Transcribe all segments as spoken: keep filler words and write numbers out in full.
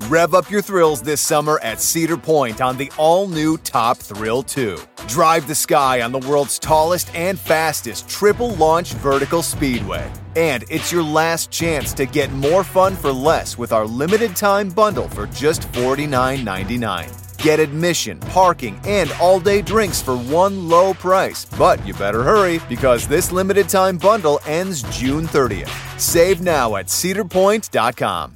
Rev up your thrills this summer at Cedar Point on the all-new Top Thrill two. Drive the sky on the world's tallest and fastest triple-launch vertical speedway. And it's your last chance to get more fun for less with our limited-time bundle for just forty-nine ninety-nine. Get admission, parking, and all-day drinks for one low price. But you better hurry, because this limited-time bundle ends June thirtieth. Save now at cedar point dot com.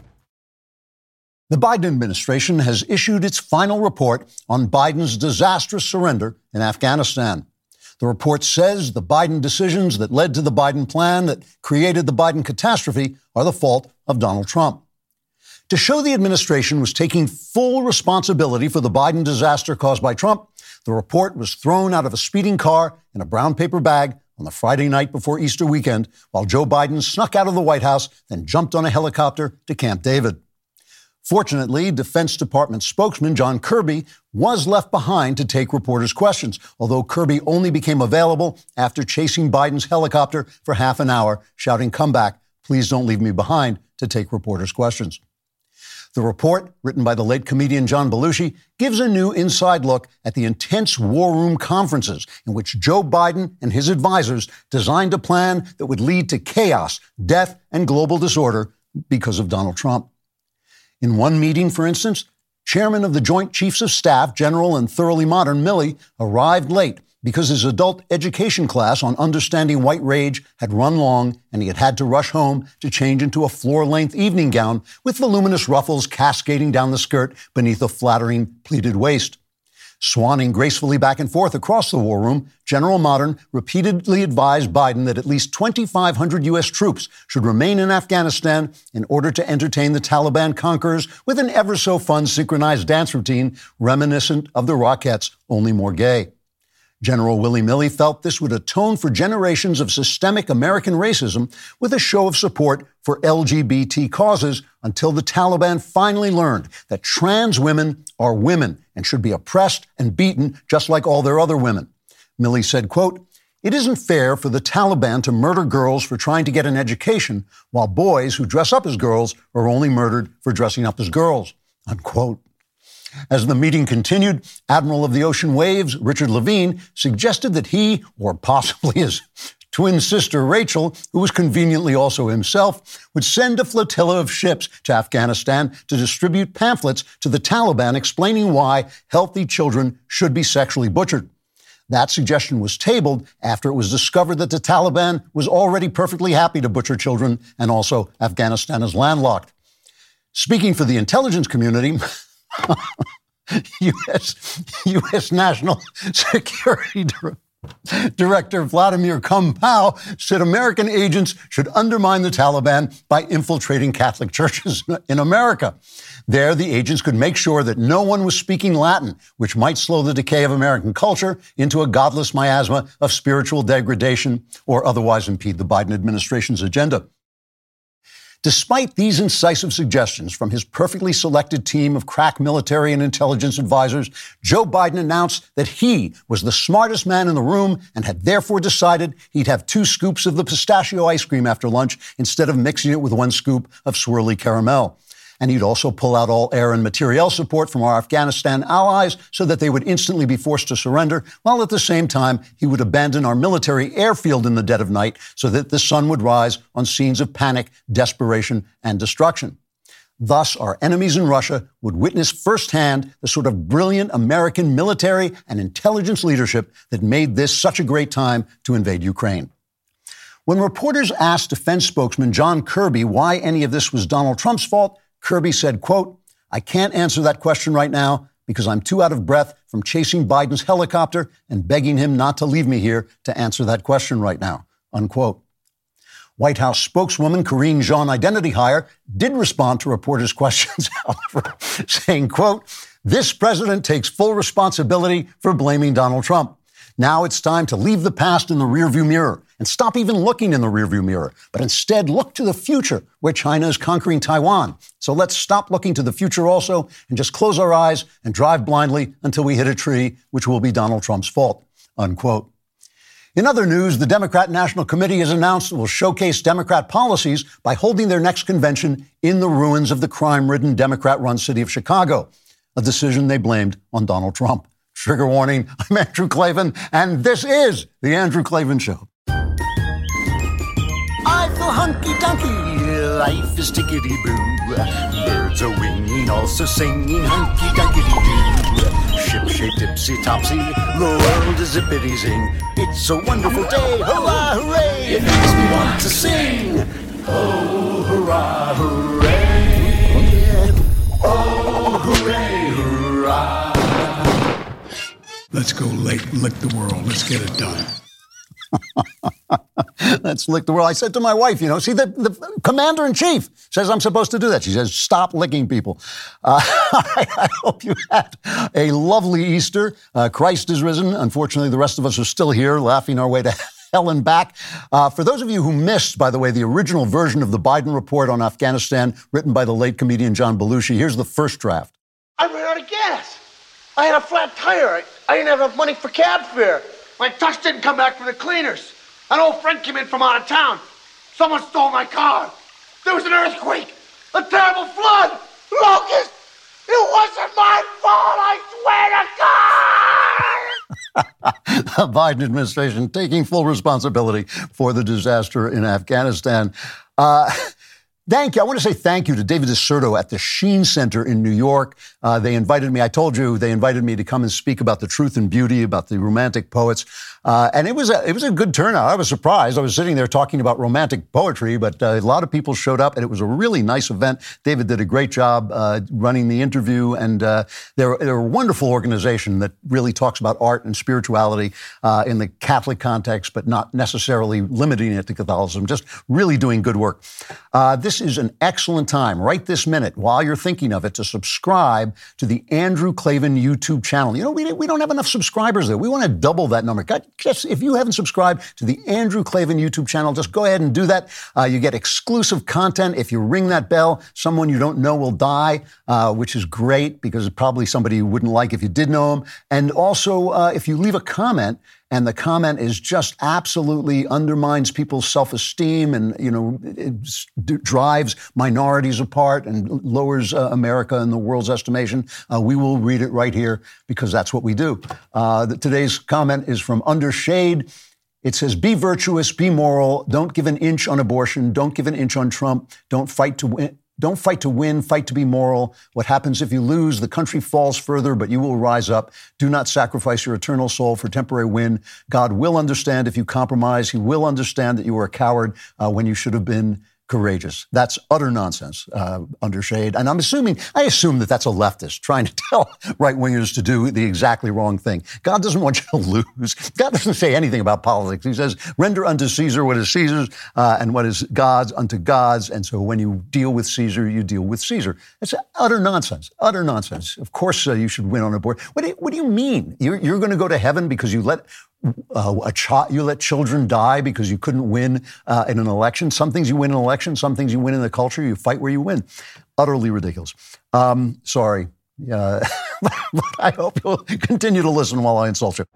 The Biden administration has issued its final report on Biden's disastrous surrender in Afghanistan. The report says the Biden decisions that led to the Biden plan that created the Biden catastrophe are the fault of Donald Trump. To show the administration was taking full responsibility for the Biden disaster caused by Trump, the report was thrown out of a speeding car in a brown paper bag on the Friday night before Easter weekend, while Joe Biden snuck out of the White House, then jumped on a helicopter to Camp David. Fortunately, Defense Department spokesman John Kirby was left behind to take reporters' questions, although Kirby only became available after chasing Biden's helicopter for half an hour, shouting, "Come back, please don't leave me behind," to take reporters' questions. The report, written by the late comedian John Belushi, gives a new inside look at the intense war room conferences in which Joe Biden and his advisors designed a plan that would lead to chaos, death, and global disorder because of Donald Trump. In one meeting, for instance, Chairman of the Joint Chiefs of Staff, General and thoroughly modern Milley, arrived late because his adult education class on understanding white rage had run long and he had had to rush home to change into a floor-length evening gown with voluminous ruffles cascading down the skirt beneath a flattering pleated waist. Swanning gracefully back and forth across the war room, General Modern repeatedly advised Biden that at least twenty-five hundred U S troops should remain in Afghanistan in order to entertain the Taliban conquerors with an ever-so-fun synchronized dance routine reminiscent of the Rockettes, only more gay. General Willie Milley felt this would atone for generations of systemic American racism with a show of support for L G B T causes until the Taliban finally learned that trans women are women and should be oppressed and beaten just like all their other women. Milley said, quote, "It isn't fair for the Taliban to murder girls for trying to get an education while boys who dress up as girls are only murdered for dressing up as girls," unquote. As the meeting continued, Admiral of the Ocean Waves, Richard Levine, suggested that he, or possibly his twin sister Rachel, who was conveniently also himself, would send a flotilla of ships to Afghanistan to distribute pamphlets to the Taliban explaining why healthy children should be sexually butchered. That suggestion was tabled after it was discovered that the Taliban was already perfectly happy to butcher children, and also Afghanistan is landlocked. Speaking for the intelligence community, U S U S National Security Dir- Director Vladimir Kumpao said American agents should undermine the Taliban by infiltrating Catholic churches in America. There, the agents could make sure that no one was speaking Latin, which might slow the decay of American culture into a godless miasma of spiritual degradation or otherwise impede the Biden administration's agenda. Despite these incisive suggestions from his perfectly selected team of crack military and intelligence advisors, Joe Biden announced that he was the smartest man in the room and had therefore decided he'd have two scoops of the pistachio ice cream after lunch instead of mixing it with one scoop of swirly caramel. And he'd also pull out all air and materiel support from our Afghanistan allies so that they would instantly be forced to surrender, while at the same time he would abandon our military airfield in the dead of night so that the sun would rise on scenes of panic, desperation, and destruction. Thus, our enemies in Russia would witness firsthand the sort of brilliant American military and intelligence leadership that made this such a great time to invade Ukraine. When reporters asked defense spokesman John Kirby why any of this was Donald Trump's fault, Kirby said, quote, "I can't answer that question right now because I'm too out of breath from chasing Biden's helicopter and begging him not to leave me here to answer that question right now," unquote. White House spokeswoman Karine Jean Identity Hire did respond to reporters' questions, however, saying, quote, "This president takes full responsibility for blaming Donald Trump. Now it's time to leave the past in the rearview mirror and stop even looking in the rearview mirror, but instead look to the future where China is conquering Taiwan. So let's stop looking to the future also and just close our eyes and drive blindly until we hit a tree, which will be Donald Trump's fault," unquote. In other news, the Democrat National Committee has announced it will showcase Democrat policies by holding their next convention in the ruins of the crime-ridden Democrat-run city of Chicago, a decision they blamed on Donald Trump. Trigger warning, I'm Andrew Klavan, and this is The Andrew Klavan Show. I feel hunky-dunky, life is tickety-boo. Birds are winging, also singing hunky-dunky-doo. Ship-shape, tipsy-topsy, the world is zippity-zing. It's a wonderful day, hurrah, hooray! It makes me want to sing. Oh, hurrah, hooray! Oh, hooray, hurrah! Let's go lick, lick the world. Let's get it done. Let's lick the world. I said to my wife, you know, see, the, the commander-in-chief says I'm supposed to do that. She says, stop licking people. Uh, I, I hope you had a lovely Easter. Uh, Christ is risen. Unfortunately, the rest of us are still here, laughing our way to hell and back. Uh, for those of you who missed, by the way, the original version of the Biden report on Afghanistan, written by the late comedian John Belushi, here's the first draft. I ran out of gas. I had a flat tire. I, I didn't have enough money for cab fare. My tux didn't come back from the cleaners. An old friend came in from out of town. Someone stole my car. There was an earthquake. A terrible flood. Locust. It wasn't my fault, I swear to God! The Biden administration taking full responsibility for the disaster in Afghanistan. Uh, Thank you. I want to say thank you to David DeSerto at the Sheen Center in New York. Uh, they invited me, I told you, they invited me to come and speak about the truth and beauty, about the romantic poets. Uh, and it was a, it was a good turnout. I was surprised. I was sitting there talking about romantic poetry, but uh, a lot of people showed up, and it was a really nice event. David did a great job uh, running the interview, and uh, they're, they're a wonderful organization that really talks about art and spirituality uh, in the Catholic context, but not necessarily limiting it to Catholicism, just really doing good work. Uh, this is an excellent time, right this minute, while you're thinking of it, to subscribe to the Andrew Klavan YouTube channel. You know, we, we don't have enough subscribers there. We want to double that number. God, just, if you haven't subscribed to the Andrew Klavan YouTube channel, just go ahead and do that. Uh, you get exclusive content. If you ring that bell, someone you don't know will die, uh, which is great because it's probably somebody you wouldn't like if you did know them. And also, uh, if you leave a comment, and the comment is just absolutely undermines people's self-esteem and, you know, it drives minorities apart and lowers uh, America in the world's estimation, uh, we will read it right here because that's what we do. Uh, the, today's comment is from Under Shade. It says, be virtuous, be moral, don't give an inch on abortion, don't give an inch on Trump, don't fight to win. Don't fight to win, fight to be moral. What happens if you lose? The country falls further, but you will rise up. Do not sacrifice your eternal soul for temporary win. God will understand if you compromise. He will understand that you were a coward uh, when you should have been courageous. That's utter nonsense, uh, Under Shade. And I'm assuming, I assume that that's a leftist trying to tell right-wingers to do the exactly wrong thing. God doesn't want you to lose. God doesn't say anything about politics. He says, render unto Caesar what is Caesar's uh, and what is God's unto God's. And so when you deal with Caesar, you deal with Caesar. It's utter nonsense, utter nonsense. Of course uh, you should win on abortion. What do you, what do you mean? You're, you're going to go to heaven because you let Uh, a child, you let children die because you couldn't win uh, in an election. Some things you win in an election, some things you win in the culture. You fight where you win. Utterly ridiculous. Um, sorry. Uh, but I hope you'll continue to listen while I insult you.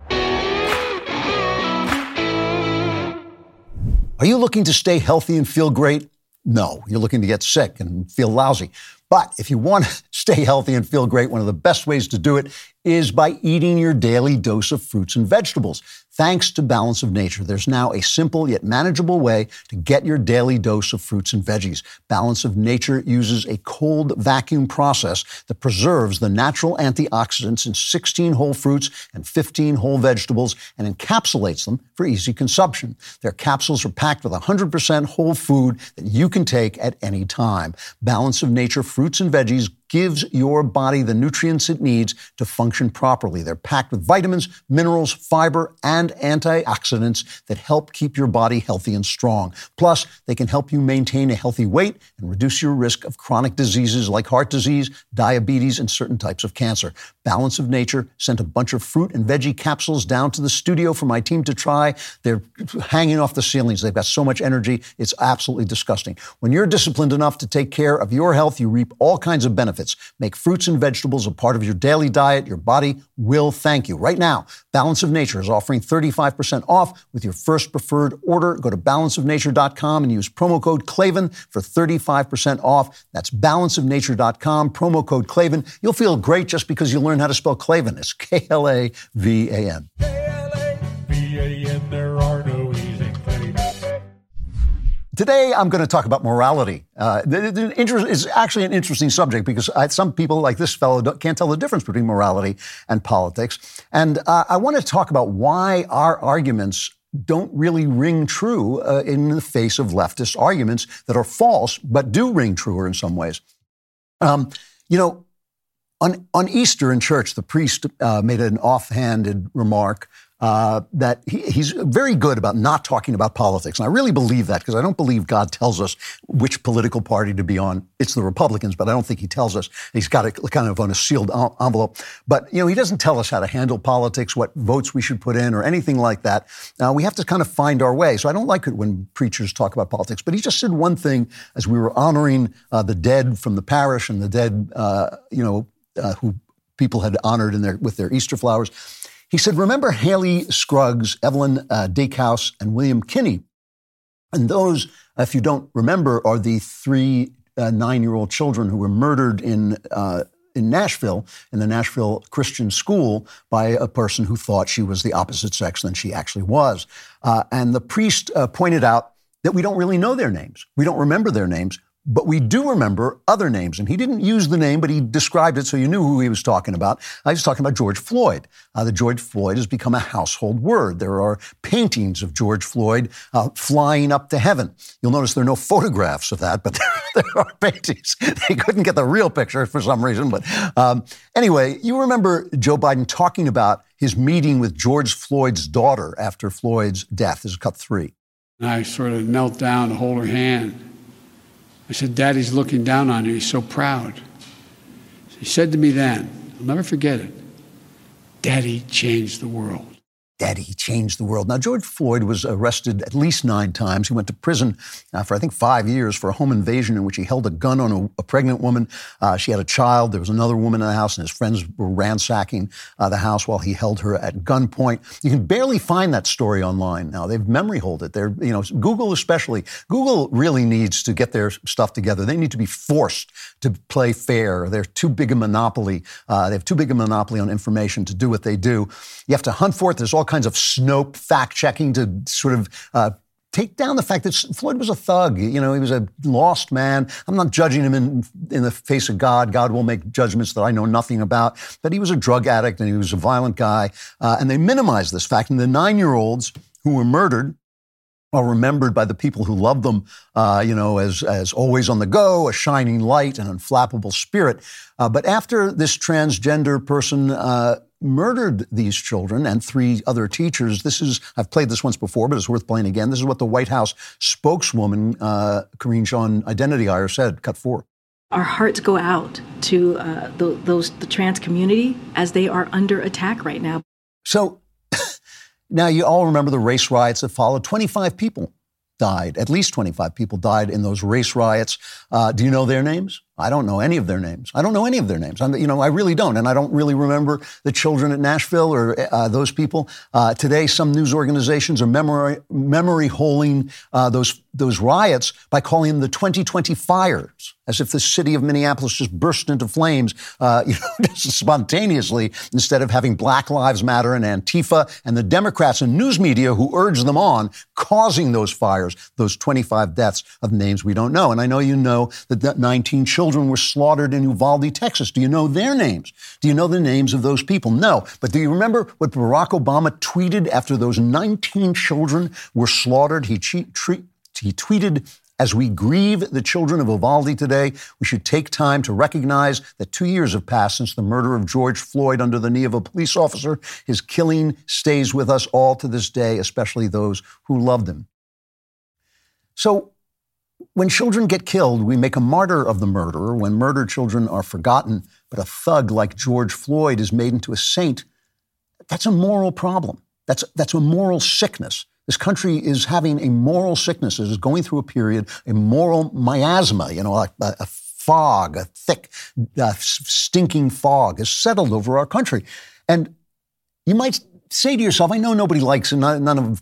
Are you looking to stay healthy and feel great? No, you're looking to get sick and feel lousy. But if you want to stay healthy and feel great, one of the best ways to do it is by eating your daily dose of fruits and vegetables. Thanks to Balance of Nature, there's now a simple yet manageable way to get your daily dose of fruits and veggies. Balance of Nature uses a cold vacuum process that preserves the natural antioxidants in sixteen whole fruits and fifteen whole vegetables and encapsulates them for easy consumption. Their capsules are packed with one hundred percent whole food that you can take at any time. Balance of Nature fruits and veggies gives your body the nutrients it needs to function properly. They're packed with vitamins, minerals, fiber, and antioxidants that help keep your body healthy and strong. Plus, they can help you maintain a healthy weight and reduce your risk of chronic diseases like heart disease, diabetes, and certain types of cancer. Balance of Nature sent a bunch of fruit and veggie capsules down to the studio for my team to try. They're hanging off the ceilings. They've got so much energy. It's absolutely disgusting. When you're disciplined enough to take care of your health, you reap all kinds of benefits. benefits. Make fruits and vegetables a part of your daily diet. Your body will thank you. Right now, Balance of Nature is offering thirty-five percent off with your first preferred order. Go to balance of nature dot com and use promo code Klavan for thirty-five percent off. That's balance of nature dot com, promo code Klavan. You'll feel great just because you learn how to spell Klavan. It's K L A V A N. K L A V A N, there are no easy things. Today, I'm going to talk about morality. Uh, it's actually an interesting subject because I, some people like this fellow can't tell the difference between morality and politics. And uh, I want to talk about why our arguments don't really ring true uh, in the face of leftist arguments that are false, but do ring truer in some ways. Um, you know, on, on Easter in church, the priest uh, made an offhanded remark Uh, that he, he's very good about not talking about politics. And I really believe that because I don't believe God tells us which political party to be on. It's the Republicans, but I don't think he tells us. He's got it kind of on a sealed envelope. But, you know, he doesn't tell us how to handle politics, what votes we should put in or anything like that. Uh, we have to kind of find our way. So I don't like it when preachers talk about politics. But he just said one thing as we were honoring uh, the dead from the parish and the dead, uh, you know, uh, who people had honored in their with their Easter flowers. He said, remember Haley Scruggs, Evelyn uh, Dakehouse, and William Kinney. And those, if you don't remember, are the three uh, nine-year-old children who were murdered in uh, in Nashville, in the Nashville Christian school, by a person who thought she was the opposite sex than she actually was. Uh, and the priest uh, pointed out that we don't really know their names. We don't remember their names. But we do remember other names. And he didn't use the name, but he described it so you knew who he was talking about. I was talking about George Floyd. Uh, the George Floyd has become a household word. There are paintings of George Floyd uh, flying up to heaven. You'll notice there are no photographs of that, but there, there are paintings. They couldn't get the real picture for some reason. But um, anyway, you remember Joe Biden talking about his meeting with George Floyd's daughter after Floyd's death. This is cut three. And I sort of knelt down to hold her hand. I said, Daddy's looking down on you. He's so proud. He said to me then, I'll never forget it, Daddy changed the world. Daddy changed the world. Now, George Floyd was arrested at least nine times. He went to prison uh, for, I think, five years for a home invasion in which he held a gun on a, a pregnant woman. Uh, she had a child. There was another woman in the house, and his friends were ransacking uh, the house while he held her at gunpoint. You can barely find that story online now. They've memory hold it. They're, you know, Google especially. Google really needs to get their stuff together. They need to be forced to play fair. They're too big a monopoly. Uh, they have too big a monopoly on information to do what they do. You have to hunt for it. There's all kinds of Snope fact-checking to sort of uh, take down the fact that Floyd was a thug. You know, he was a lost man. I'm not judging him in, in the face of God. God will make judgments that I know nothing about. But he was a drug addict and he was a violent guy. Uh, and they minimize this fact. And the nine-year-olds who were murdered are remembered by the people who love them, uh, you know, as, as always on the go, a shining light, an unflappable spirit. Uh, but after this transgender person uh, murdered these children and three other teachers, this is, I've played this once before, but it's worth playing again. This is what the White House spokeswoman, uh, Karine Jean Identity Hire, said, cut four. Our hearts go out to uh, the, those the trans community as they are under attack right now. So now you all remember the race riots that followed. twenty-five people died. At least twenty-five people died in those race riots. Uh, do you know their names? I don't know any of their names. I don't know any of their names. I'm, you know, I really don't. And I don't really remember the children at Nashville or uh, those people. Uh, today, some news organizations are memory, memory holing uh, those, those riots by calling them the twenty twenty fires, as if the city of Minneapolis just burst into flames, uh, you know, just spontaneously, instead of having Black Lives Matter and Antifa and the Democrats and news media who urge them on, causing those fires, those twenty-five deaths of names we don't know. And I know you know that nineteen children were slaughtered in Uvalde, Texas. Do you know their names? Do you know the names of those people? No. But do you remember what Barack Obama tweeted after those nineteen children were slaughtered? He, che- tre- he tweeted, as we grieve the children of Uvalde today, we should take time to recognize that two years have passed since the murder of George Floyd under the knee of a police officer. His killing stays with us all to this day, especially those who loved him. So, when children get killed, we make a martyr of the murderer. When murdered children are forgotten, but a thug like George Floyd is made into a saint, that's a moral problem. That's, that's a moral sickness. This country is having a moral sickness. It is going through a period, a moral miasma, you know, a, a fog, a thick, uh, stinking fog has settled over our country. And you might say to yourself, I know nobody likes him, none of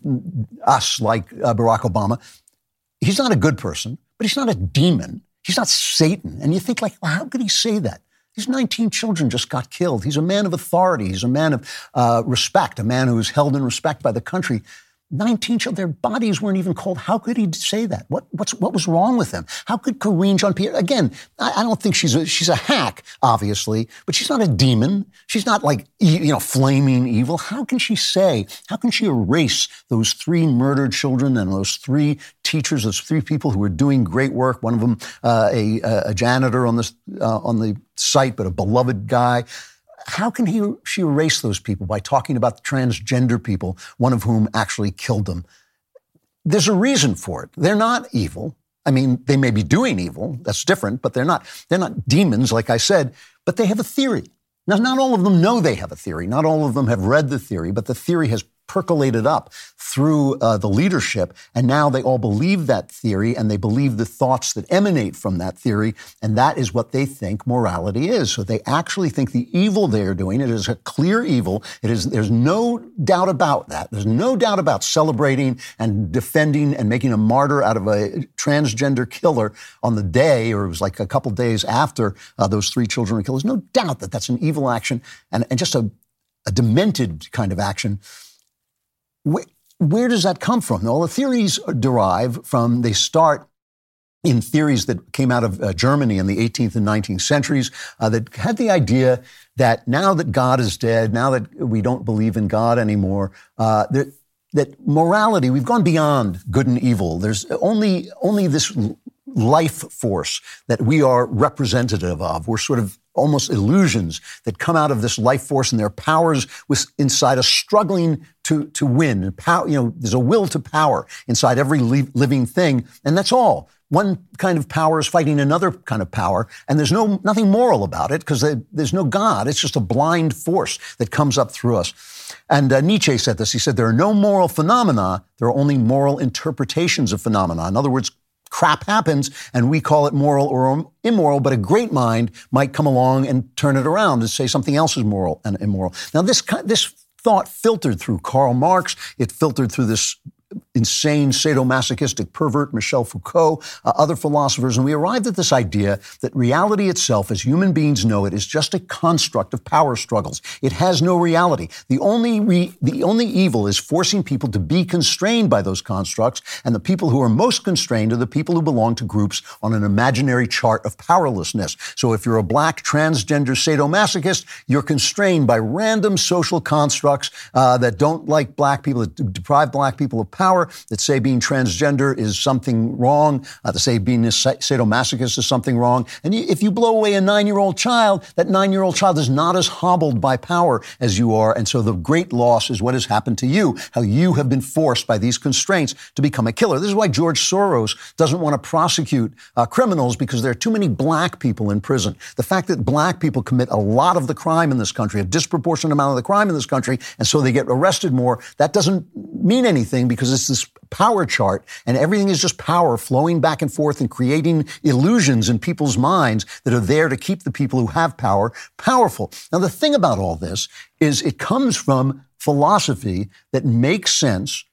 us like uh, Barack Obama. He's not a good person, but he's not a demon. He's not Satan. And you think, like, well, how could he say that? These nineteen children just got killed. He's a man of authority. He's a man of uh, respect, a man who is held in respect by the country. nineteen children, their bodies weren't even cold. How could he say that? What what's, what was wrong with them? How could Karine Jean-Pierre, again, I, I don't think she's a, she's a hack, obviously, but she's not a demon. She's not like, you know, flaming evil. How can she say, how can she erase those three murdered children and those three teachers, those three people who were doing great work, one of them uh, a, a janitor on, this, uh, on the site, but a beloved guy. How can he, she erase those people by talking about the transgender people, one of whom actually killed them? There's a reason for it. They're not evil. I mean, they may be doing evil. That's different, but they're not, they're not demons, like I said, but they have a theory. Now, not all of them know they have a theory. Not all of them have read the theory, but the theory has percolated up through uh, the leadership, and now they all believe that theory, and they believe the thoughts that emanate from that theory, and that is what they think morality is. So they actually think the evil they are doing, it is a clear evil. It is. There's no doubt about that. There's no doubt about celebrating and defending and making a martyr out of a transgender killer on the day, or it was like a couple days after uh, those three children were killed. There's no doubt that that's an evil action and, and just a, a demented kind of action. Where, where does that come from? Well, the theories derive from, they start in theories that came out of uh, Germany in the eighteenth and nineteenth centuries uh, that had the idea that now that God is dead, now that we don't believe in God anymore, uh, that, that morality, we've gone beyond good and evil. There's only, only this life force that we are representative of. We're sort of almost illusions that come out of this life force, and their powers with inside us struggling to to win. And power, you know, there's a will to power inside every li- living thing, and that's all. One kind of power is fighting another kind of power, and there's no nothing moral about it because there's no God. It's just a blind force that comes up through us. And uh, Nietzsche said this. He said, there are no moral phenomena. There are only moral interpretations of phenomena. In other words, crap happens and we call it moral or immoral, but a great mind might come along and turn it around and say something else is moral and immoral. Now, this this thought filtered through Karl Marx. It filtered through this insane sadomasochistic pervert, Michel Foucault, uh, other philosophers, and we arrived at this idea that reality itself, as human beings know it, is just a construct of power struggles. It has no reality. The only re- the only evil is forcing people to be constrained by those constructs, and the people who are most constrained are the people who belong to groups on an imaginary chart of powerlessness. So if you're a black transgender sadomasochist, you're constrained by random social constructs uh, that don't like black people, that deprive black people of power, that say being transgender is something wrong, uh, that say being a sadomasochist is something wrong. And you, if you blow away a nine-year-old child, that nine-year-old child is not as hobbled by power as you are. And so the great loss is what has happened to you, how you have been forced by these constraints to become a killer. This is why George Soros doesn't want to prosecute uh, criminals, because there are too many black people in prison. The fact that black people commit a lot of the crime in this country, a disproportionate amount of the crime in this country, and so they get arrested more, that doesn't mean anything, because it's this power chart, and everything is just power flowing back and forth and creating illusions in people's minds that are there to keep the people who have power powerful. Now, the thing about all this is it comes from philosophy that makes sense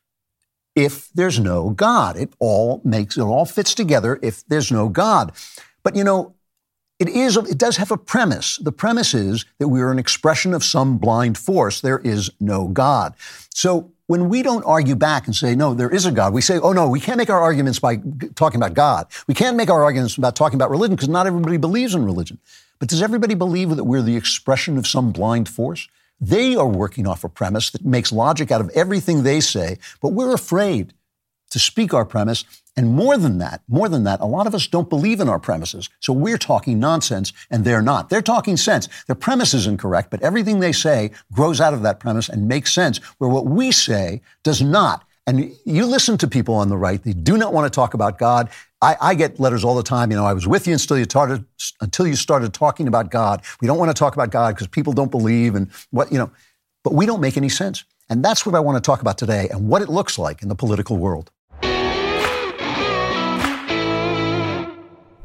if there's no God. It all makes, it all fits together if there's no God. But, you know, It is. It does have a premise. The premise is that we are an expression of some blind force. There is no God. So when we don't argue back and say, no, there is a God, we say, oh, no, we can't make our arguments by talking about God. We can't make our arguments about talking about religion because not everybody believes in religion. But does everybody believe that we're the expression of some blind force? They are working off a premise that makes logic out of everything they say, but we're afraid to speak our premise. And more than that, more than that, a lot of us don't believe in our premises. So we're talking nonsense and they're not. They're talking sense. Their premise is incorrect, but everything they say grows out of that premise and makes sense, where what we say does not. And you listen to people on the right, they do not want to talk about God. I, I get letters all the time, you know, I was with you until you started, until you started talking about God. We don't want to talk about God because people don't believe and what, you know, but we don't make any sense. And that's what I want to talk about today and what it looks like in the political world.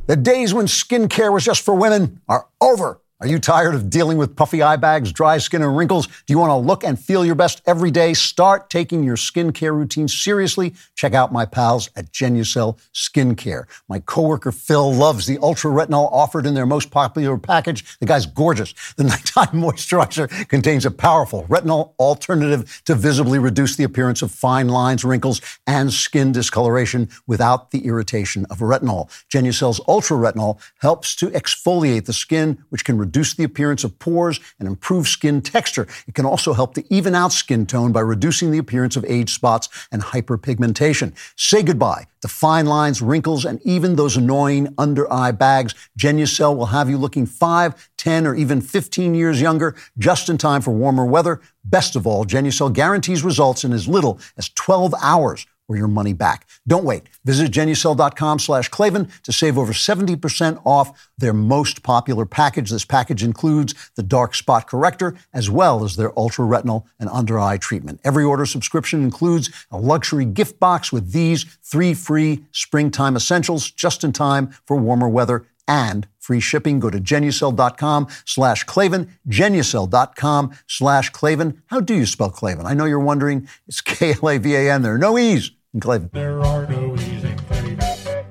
The days when skincare was just for women are over. Are you tired of dealing with puffy eye bags, dry skin, and wrinkles? Do you want to look and feel your best every day? Start taking your skincare routine seriously. Check out my pals at Genucel Skincare. My coworker Phil loves the Ultra Retinol offered in their most popular package. The guy's gorgeous. The nighttime moisturizer contains a powerful retinol alternative to visibly reduce the appearance of fine lines, wrinkles, and skin discoloration without the irritation of retinol. Genucel's Ultra Retinol helps to exfoliate the skin, which can reduce reduce the appearance of pores and improve skin texture. It can also help to even out skin tone by reducing the appearance of age spots and hyperpigmentation. Say goodbye to fine lines, wrinkles, and even those annoying under-eye bags. Genucel will have you looking five, ten, or even fifteen years younger, just in time for warmer weather. Best of all, Genucel guarantees results in as little as twelve hours or your money back. Don't wait. Visit Genucel.com slash Klavan to save over seventy percent off their most popular package. This package includes the dark spot corrector as well as their ultra retinol and under eye treatment. Every order subscription includes a luxury gift box with these three free springtime essentials just in time for warmer weather and free shipping. Go to Genucel.com slash Klavan, Genucel.com slash Klavan. How do you spell Klavan? I know you're wondering. It's K L A V A N. There are no E's in Klavan. There are no E's in Klavan.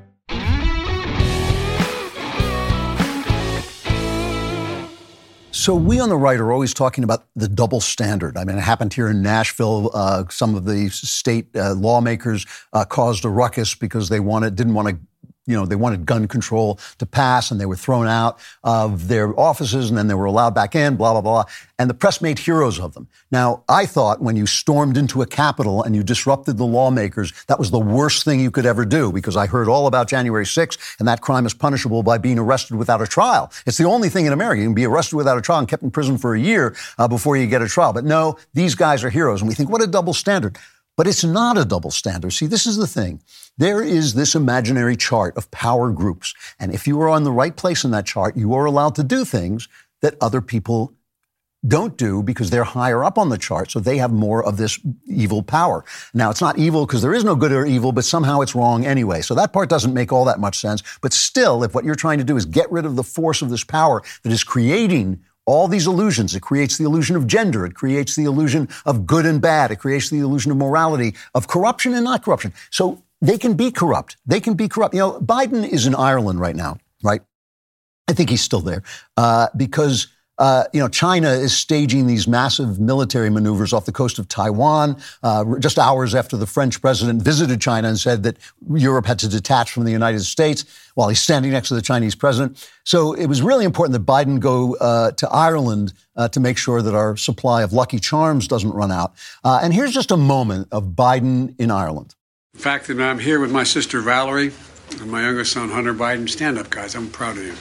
So we on the right are always talking about the double standard. I mean, it happened here in Nashville. Uh, some of the state uh, lawmakers uh, caused a ruckus because they wanted, didn't want to You know, they wanted gun control to pass, and they were thrown out of their offices, and then they were allowed back in, blah, blah, blah. And the press made heroes of them. Now, I thought when you stormed into a Capitol and you disrupted the lawmakers, that was the worst thing you could ever do, because I heard all about January sixth, and that crime is punishable by being arrested without a trial. It's the only thing in America. You can be arrested without a trial and kept in prison for a year uh, before you get a trial. But no, these guys are heroes, and we think, what a double standard. But it's not a double standard. See, this is the thing. There is this imaginary chart of power groups. And if you are on the right place in that chart, you are allowed to do things that other people don't do because they're higher up on the chart, so they have more of this evil power. Now, it's not evil because there is no good or evil, but somehow it's wrong anyway. So that part doesn't make all that much sense. But still, if what you're trying to do is get rid of the force of this power that is creating all these illusions, it creates the illusion of gender, it creates the illusion of good and bad, it creates the illusion of morality, of corruption and not corruption. So they can be corrupt. They can be corrupt. You know, Biden is in Ireland right now, right? I think he's still there uh, because, uh, you know, China is staging these massive military maneuvers off the coast of Taiwan uh, just hours after the French president visited China and said that Europe had to detach from the United States while he's standing next to the Chinese president. So it was really important that Biden go uh, to Ireland uh, to make sure that our supply of Lucky Charms doesn't run out. Uh, and here's just a moment of Biden in Ireland. The fact that I'm here with my sister Valerie and my youngest son Hunter Biden. Stand up, guys. I'm proud of you.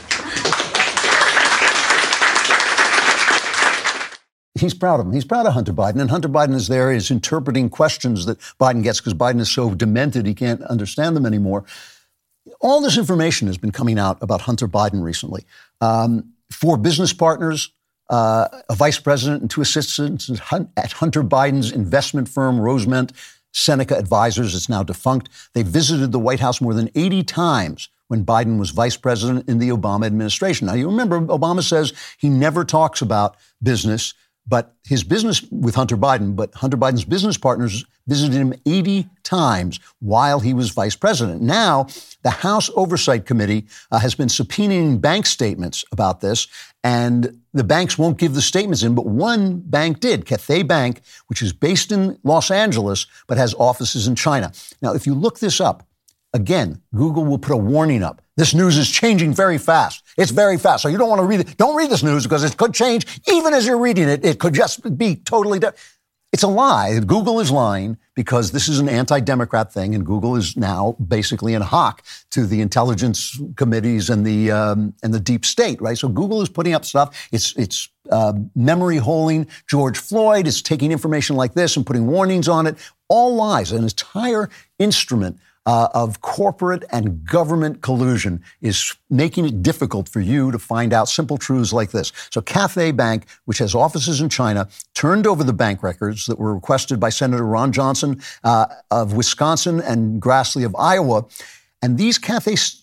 He's proud of him. He's proud of Hunter Biden. And Hunter Biden is there, is interpreting questions that Biden gets because Biden is so demented he can't understand them anymore. All this information has been coming out about Hunter Biden recently. Um, four business partners, uh, a vice president and two assistants at Hunter Biden's investment firm, Rosemont Seneca Advisors. It's now defunct. They visited the White House more than eighty times when Biden was vice president in the Obama administration. Now, you remember, Obama says he never talks about business, but his business with Hunter Biden, but Hunter Biden's business partners visited him eighty times while he was vice president. Now, the House Oversight Committee uh, has been subpoenaing bank statements about this, and the banks won't give the statements in, but one bank did, Cathay Bank, which is based in Los Angeles, but has offices in China. Now, if you look this up, again, Google will put a warning up. This news is changing very fast. It's very fast. So you don't want to read it. Don't read this news because it could change. Even as you're reading it, it could just be totally different. It's a lie. Google is lying because this is an anti-Democrat thing, and Google is now basically in hock to the intelligence committees and the um, and the deep state, right? So Google is putting up stuff. It's it's uh, memory holing George Floyd. It's taking information like this and putting warnings on it. All lies. An entire instrument Uh, of corporate and government collusion is making it difficult for you to find out simple truths like this. So Cathay Bank, which has offices in China, turned over the bank records that were requested by Senator Ron Johnson uh, of Wisconsin and Grassley of Iowa. And these Cathay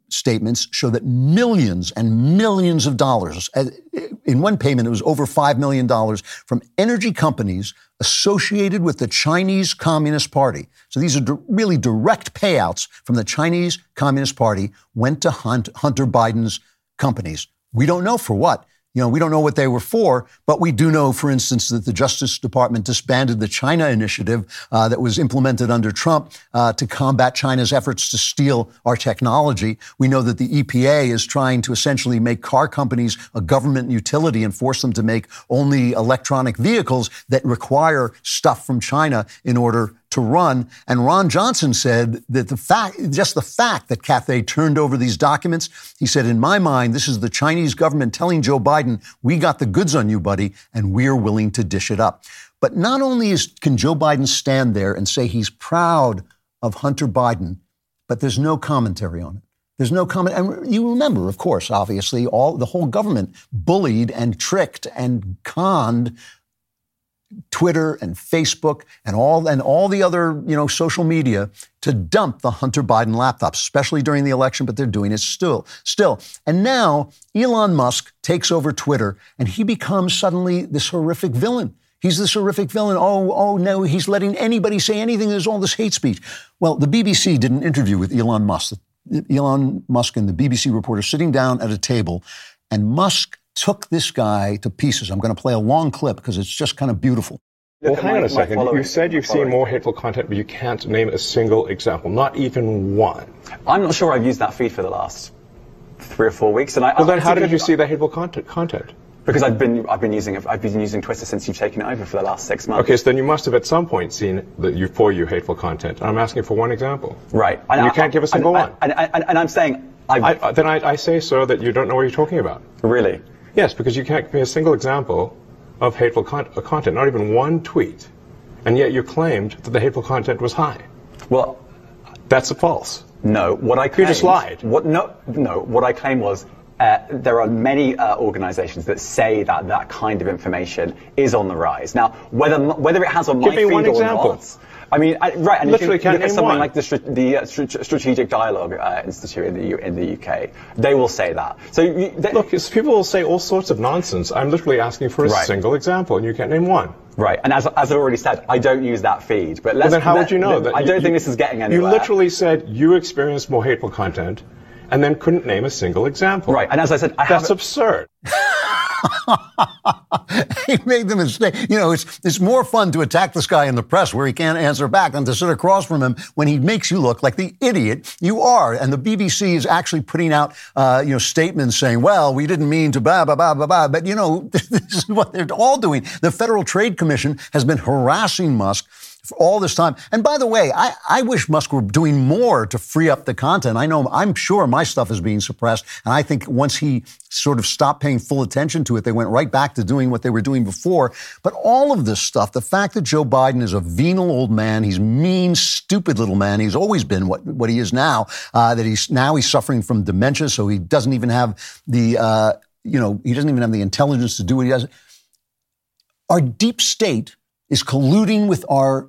statements show that millions and millions of dollars, in one payment it was over five million dollars, from energy companies associated with the Chinese Communist Party. So these are di- really direct payouts from the Chinese Communist Party went to Hunt, Hunter Biden's companies. We don't know for what. You know, we don't know what they were for, but we do know, for instance, that the Justice Department disbanded the China Initiative uh, that was implemented under Trump uh, to combat China's efforts to steal our technology. We know that the E P A is trying to essentially make car companies a government utility and force them to make only electronic vehicles that require stuff from China in order to run. And Ron Johnson said that the fact, just the fact that Cathay turned over these documents, he said, in my mind, this is the Chinese government telling Joe Biden, we got the goods on you, buddy, and we're willing to dish it up. But not only is, can Joe Biden stand there and say he's proud of Hunter Biden, but there's no commentary on it. There's no comment. And you remember, of course, obviously, all the whole government bullied and tricked and conned Twitter and Facebook and all and all the other, you know, social media to dump the Hunter Biden laptops, especially during the election, but they're doing it still. Still. And now Elon Musk takes over Twitter and he becomes suddenly this horrific villain. He's this horrific villain. Oh, oh no, he's letting anybody say anything. There's all this hate speech. Well, the B B C did an interview with Elon Musk. Elon Musk and the B B C reporter sitting down at a table, and Musk took this guy to pieces. I'm going to play a long clip because it's just kind of beautiful. Well, hang on a second. You said you've seen more hateful content, but you can't name a single example, not even one. I'm not sure I've used that feed for the last three or four weeks. And I, well, then I how did you see the hateful content? content? Because I've been I've been using it. I've been using Twitter since you've taken it over for the last six months. Okay, so then you must have at some point seen the you for you hateful content. I'm asking for one example. Right. And and you I, can't give a single and, one. And, and, and, and I'm saying I've, I, then I, I say, sir, that you don't know what you're talking about. Really? Yes, because you can't give me a single example of hateful con- content, not even one tweet, and yet you claimed that the hateful content was high. Well, that's a false. No, what I claimed, you just lied. What no, no. What I claimed was uh, there are many uh, organisations that say that that kind of information is on the rise. Now, whether whether it has on my give me feed one or example. not. I mean, I, right, and literally if you can't look at name something one. like the, the uh, Strategic Dialogue uh, Institute in the, U, in the U K, they will say that. So you, they, Look, people will say all sorts of nonsense. I'm literally asking for a right. single example, and you can't name one. Right, and as, as I already said, I don't use that feed. But let's, well, then how let, would you know? That I don't you, think this is getting anywhere. You literally said you experienced more hateful content, and then couldn't name a single example. Right, and as I said, I That's haven't... absurd. He made the mistake. You know, it's it's more fun to attack this guy in the press where he can't answer back than to sit across from him when he makes you look like the idiot you are. And the B B C is actually putting out, uh, you know, statements saying, well, we didn't mean to blah, blah, blah, blah, blah. But, you know, this is what they're all doing. The Federal Trade Commission has been harassing Musk for all this time. And by the way, I, I wish Musk were doing more to free up the content. I know, I'm sure my stuff is being suppressed. And I think once he sort of stopped paying full attention to it, they went right back to doing what they were doing before. But all of this stuff, the fact that Joe Biden is a venal old man, he's mean, stupid little man. He's always been what, what he is now, uh, that he's now he's suffering from dementia. So he doesn't even have the, uh, you know, he doesn't even have the intelligence to do what he does. Our deep state is colluding with our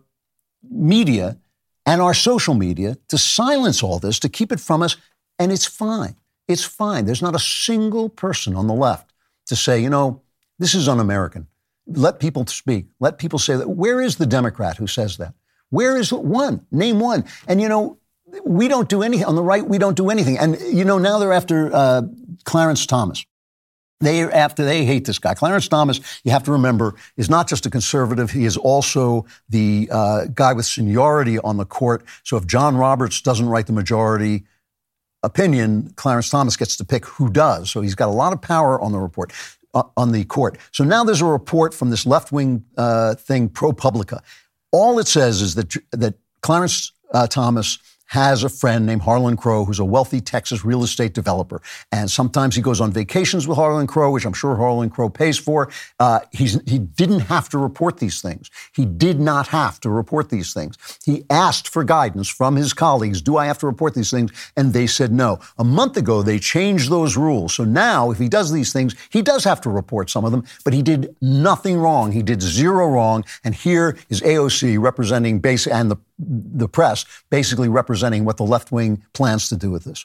media and our social media to silence all this, to keep it from us, and it's fine. It's fine. There's not a single person on the left to say, you know, this is un-American. Let people speak. Let people say that. Where is the Democrat who says that? Where is one? Name one. And, you know, we don't do anything. On the right, we don't do anything. And, you know, now they're after uh, Clarence Thomas. They after they hate this guy. Clarence Thomas, you have to remember, is not just a conservative. He is also the uh, guy with seniority on the court. So if John Roberts doesn't write the majority opinion, Clarence Thomas gets to pick who does. So he's got a lot of power on the report, uh, on the court. So now there's a report from this left-wing uh, thing, ProPublica. All it says is that that Clarence uh, Thomas has a friend named Harlan Crow, who's a wealthy Texas real estate developer. And sometimes he goes on vacations with Harlan Crow, which I'm sure Harlan Crow pays for. Uh, he's, he didn't have to report these things. He did not have to report these things. He asked for guidance from his colleagues. Do I have to report these things? And they said no. A month ago, they changed those rules. So now, if he does these things, he does have to report some of them, but he did nothing wrong. He did zero wrong. And here is A O C representing base and the the press basically representing what the left wing plans to do with this.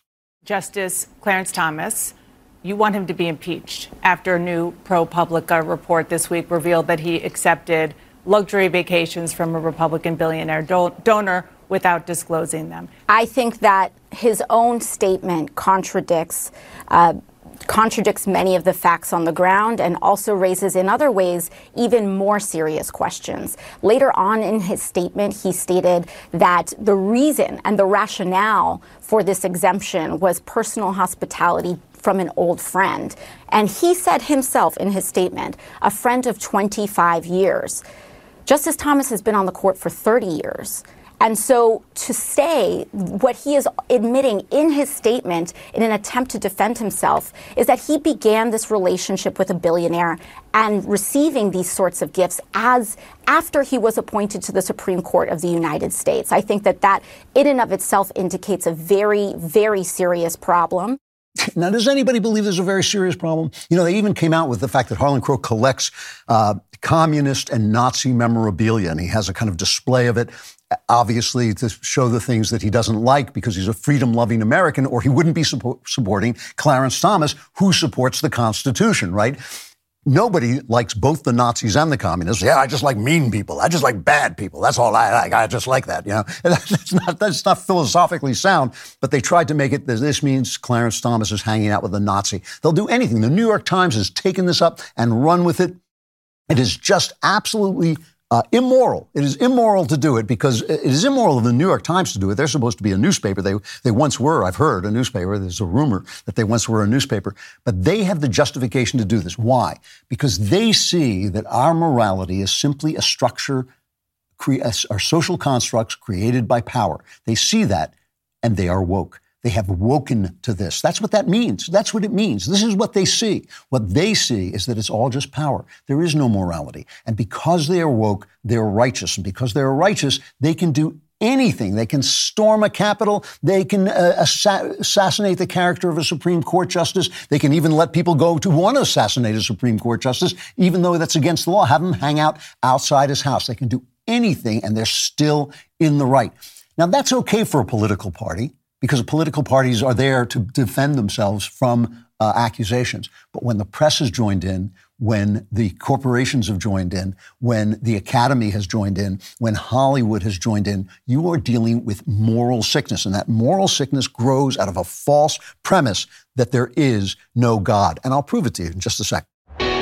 Justice Clarence Thomas, you want him to be impeached after a new ProPublica report this week revealed that he accepted luxury vacations from a Republican billionaire do- donor without disclosing them. I think that his own statement contradicts uh, contradicts many of the facts on the ground and also raises in other ways even more serious questions. Later on in his statement, he stated that the reason and the rationale for this exemption was personal hospitality from an old friend. And he said himself in his statement, a friend of twenty-five years. Justice Thomas has been on the court for thirty years. And so to say what he is admitting in his statement in an attempt to defend himself is that he began this relationship with a billionaire and receiving these sorts of gifts as after he was appointed to the Supreme Court of the United States. I think that that in and of itself indicates a very, very serious problem. Now, does anybody believe there's a very serious problem? You know, they even came out with the fact that Harlan Crow collects uh, communist and Nazi memorabilia, and he has a kind of display of it, obviously to show the things that he doesn't like because he's a freedom-loving American, or he wouldn't be support- supporting Clarence Thomas, who supports the Constitution, right? Nobody likes both the Nazis and the communists. Yeah, I just like mean people. I just like bad people. That's all I like. I just like that, you know. And that's not, that's not philosophically sound, but they tried to make it that this means Clarence Thomas is hanging out with a Nazi. They'll do anything. The New York Times has taken this up and run with it. It is just absolutely Uh, immoral. It is immoral to do it because it is immoral of the New York Times to do it. They're supposed to be a newspaper. They they once were, I've heard, a newspaper. There's a rumor that they once were a newspaper. But they have the justification to do this. Why? Because they see that our morality is simply a structure, cre- are social constructs created by power. They see that, and they are woke. They have woken to this. That's what that means. That's what it means. This is what they see. What they see is that it's all just power. There is no morality. And because they are woke, they're righteous. And because they're righteous, they can do anything. They can storm a Capitol. They can uh, assa- assassinate the character of a Supreme Court justice. They can even let people go to want to assassinate a Supreme Court justice, even though that's against the law. Have them hang out outside his house. They can do anything, and they're still in the right. Now, that's okay for a political party, because political parties are there to defend themselves from uh, accusations. But when the press has joined in, when the corporations have joined in, when the Academy has joined in, when Hollywood has joined in, you are dealing with moral sickness. And that moral sickness grows out of a false premise that there is no God. And I'll prove it to you in just a sec.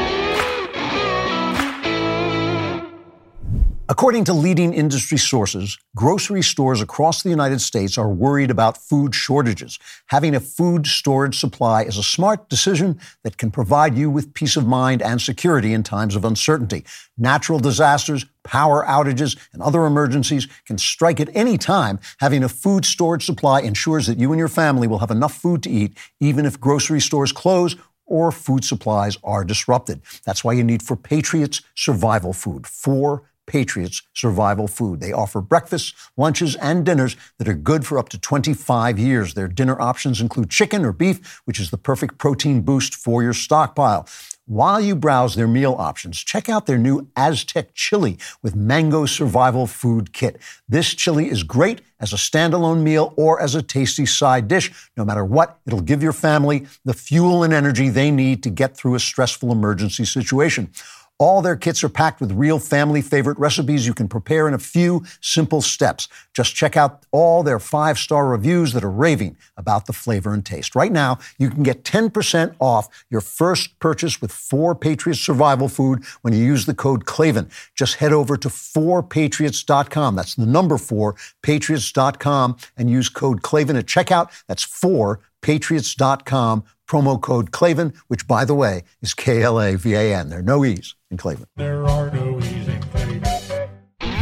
According to leading industry sources, grocery stores across the United States are worried about food shortages. Having a food storage supply is a smart decision that can provide you with peace of mind and security in times of uncertainty. Natural disasters, power outages, and other emergencies can strike at any time. Having a food storage supply ensures that you and your family will have enough food to eat, even if grocery stores close or food supplies are disrupted. That's why you need For Patriots Survival Food. For Patriots Survival Food. They offer breakfasts, lunches, and dinners that are good for up to twenty-five years. Their dinner options include chicken or beef, which is the perfect protein boost for your stockpile. While you browse their meal options, check out their new Aztec chili with mango survival food kit. This chili is great as a standalone meal or as a tasty side dish. No matter what, it'll give your family the fuel and energy they need to get through a stressful emergency situation. All their kits are packed with real family favorite recipes you can prepare in a few simple steps. Just check out all their five-star reviews that are raving about the flavor and taste. Right now, you can get ten percent off your first purchase with For Patriots Survival Food when you use the code Klavan. Just head over to for patriots dot com. That's the number four, patriots dot com, and use code Klavan at checkout. That's for patriots dot com. Promo code Klavan, which, by the way, is K L A V A N. There are no E's in Klavan. There are no E's in Klavan.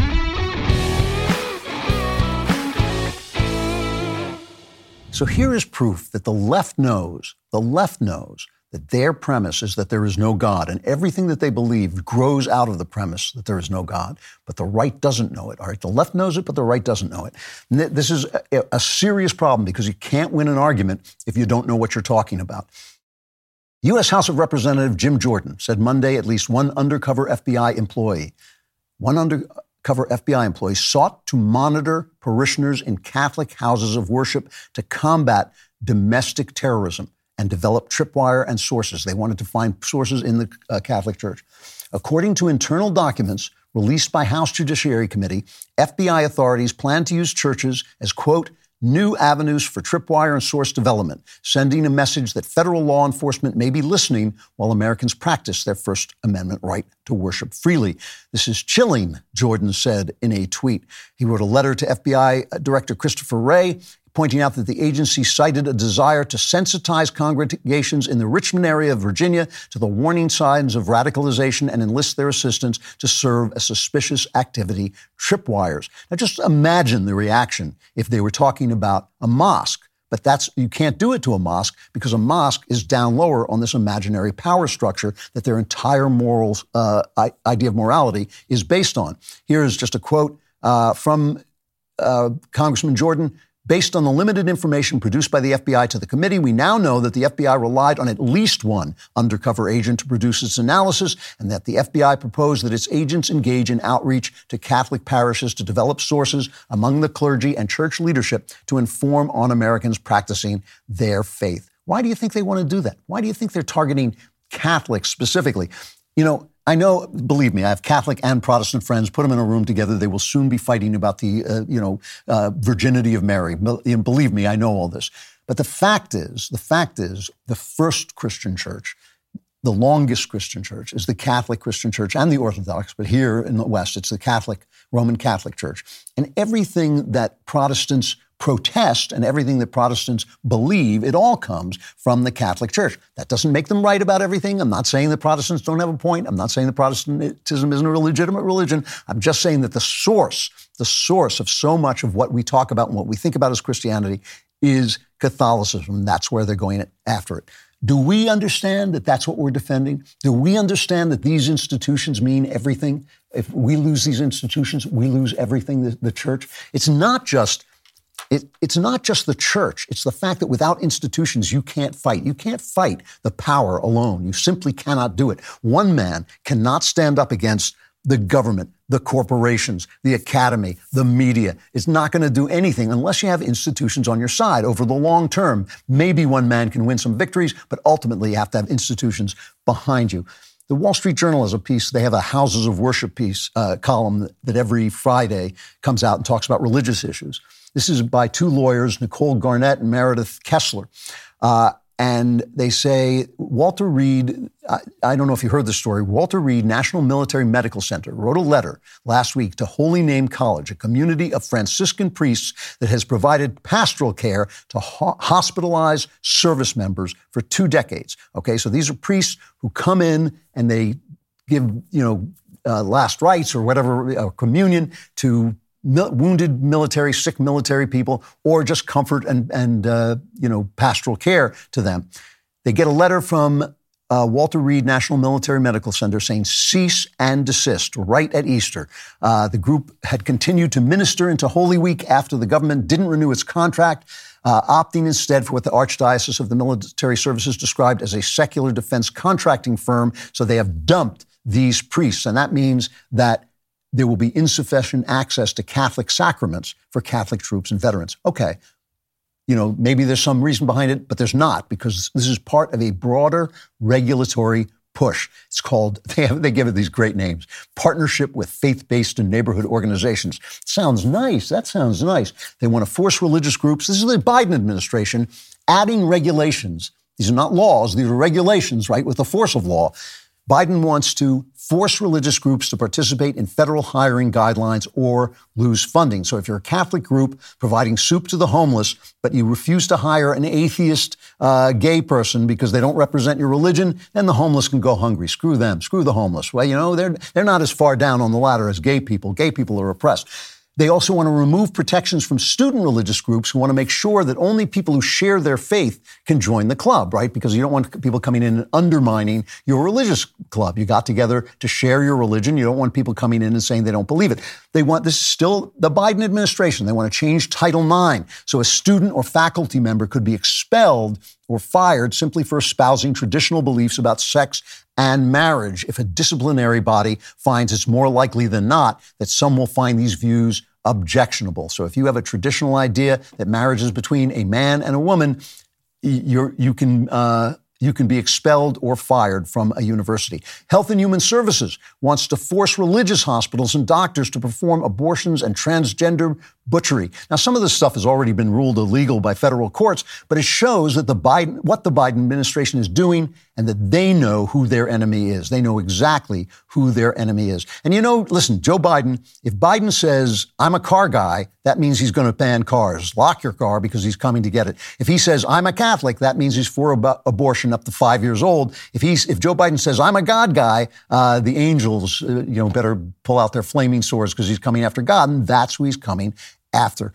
So here is proof that the left knows, the left knows that their premise is that there is no God, and everything that they believe grows out of the premise that there is no God, but the right doesn't know it. All right, the left knows it, but the right doesn't know it. And this is a, a serious problem because you can't win an argument if you don't know what you're talking about. U S House of Representative Jim Jordan said Monday at least one undercover F B I employee, one undercover F B I employee sought to monitor parishioners in Catholic houses of worship to combat domestic terrorism and developed tripwire and sources. They wanted to find sources in the uh, Catholic Church. According to internal documents released by House Judiciary Committee, F B I authorities plan to use churches as, quote, new avenues for tripwire and source development, sending a message that federal law enforcement may be listening while Americans practice their First Amendment right to worship freely. This is chilling, Jordan said in a tweet. He wrote a letter to F B I Director Christopher Wray, pointing out that the agency cited a desire to sensitize congregations in the Richmond area of Virginia to the warning signs of radicalization and enlist their assistance to serve as suspicious activity tripwires. Now, just imagine the reaction if they were talking about a mosque. But that's, you can't do it to a mosque because a mosque is down lower on this imaginary power structure that their entire moral uh, idea of morality is based on. Here is just a quote uh, from uh, Congressman Jordan. Based on the limited information produced by the F B I to the committee, we now know that the F B I relied on at least one undercover agent to produce its analysis, and that the F B I proposed that its agents engage in outreach to Catholic parishes to develop sources among the clergy and church leadership to inform on Americans practicing their faith. Why do you think they want to do that? Why do you think they're targeting Catholics specifically? You know, I know, believe me, I have Catholic and Protestant friends. Put them in a room together. They will soon be fighting about the, uh, you know, uh, virginity of Mary. And believe me, I know all this. But the fact is, the fact is, the first Christian church, the longest Christian church, is the Catholic Christian Church and the Orthodox. But here in the West, it's the Catholic, Roman Catholic Church. And everything that Protestants protest and everything that Protestants believe, it all comes from the Catholic Church. That doesn't make them right about everything. I'm not saying that Protestants don't have a point. I'm not saying that Protestantism isn't a legitimate religion. I'm just saying that the source, the source of so much of what we talk about and what we think about as Christianity is Catholicism. That's where they're going after it. Do we understand that that's what we're defending? Do we understand that these institutions mean everything? If we lose these institutions, we lose everything, the, the church. It's not just It, it's not just the church. It's the fact that without institutions, you can't fight. You can't fight the power alone. You simply cannot do it. One man cannot stand up against the government, the corporations, the academy, the media. It's not going to do anything unless you have institutions on your side over the long term. Maybe one man can win some victories, but ultimately you have to have institutions behind you. The Wall Street Journal has a piece. They have a Houses of Worship piece, uh, column that, that every Friday comes out and talks about religious issues. This is by two lawyers, Nicole Garnett and Meredith Kessler. Uh, and they say, Walter Reed, I, I don't know if you heard the story, Walter Reed National Military Medical Center wrote a letter last week to Holy Name College, a community of Franciscan priests that has provided pastoral care to ho- hospitalized service members for two decades. Okay, so these are priests who come in and they give, you know, uh, last rites or whatever, uh, communion to Mil- wounded military, sick military people, or just comfort and, and uh, you know, pastoral care to them. They get a letter from uh, Walter Reed National Military Medical Center saying cease and desist right at Easter. Uh, the group had continued to minister into Holy Week after the government didn't renew its contract, uh, opting instead for what the Archdiocese of the Military Services described as a secular defense contracting firm. So they have dumped these priests, and that means that there will be insufficient access to Catholic sacraments for Catholic troops and veterans. Okay, you know, maybe there's some reason behind it, but there's not, because this is part of a broader regulatory push. It's called, they, have, they give it these great names, Partnership with Faith-Based and Neighborhood Organizations. Sounds nice. That sounds nice. They want to force religious groups. This is the Biden administration adding regulations. These are not laws. These are regulations, right, with the force of law. Biden wants to force religious groups to participate in federal hiring guidelines or lose funding. So if you're a Catholic group providing soup to the homeless, but you refuse to hire an atheist uh, gay person because they don't represent your religion, then the homeless can go hungry. Screw them. Screw the homeless. Well, you know, they're, they're not as far down on the ladder as gay people. Gay people are oppressed. They also want to remove protections from student religious groups who want to make sure that only people who share their faith can join the club, right? Because you don't want people coming in and undermining your religious club. You got together to share your religion. You don't want people coming in and saying they don't believe it. They want, this is still the Biden administration. They want to change Title nine so a student or faculty member could be expelled or fired simply for espousing traditional beliefs about sex and marriage if a disciplinary body finds it's more likely than not that some will find these views objectionable. So if you have a traditional idea that marriage is between a man and a woman, you're, you can uh, you can be expelled or fired from a university. Health and Human Services wants to force religious hospitals and doctors to perform abortions and transgender butchery. Now, some of this stuff has already been ruled illegal by federal courts, but it shows that the Biden, what the Biden administration is doing and that they know who their enemy is. They know exactly who their enemy is. And you know, listen, Joe Biden, if Biden says, I'm a car guy, that means he's going to ban cars. Lock your car because he's coming to get it. If he says, I'm a Catholic, that means he's for ab- abortion up to five years old. If he's, if Joe Biden says, I'm a God guy, uh, the angels, uh, you know, better pull out their flaming swords because he's coming after God, and that's who he's coming after.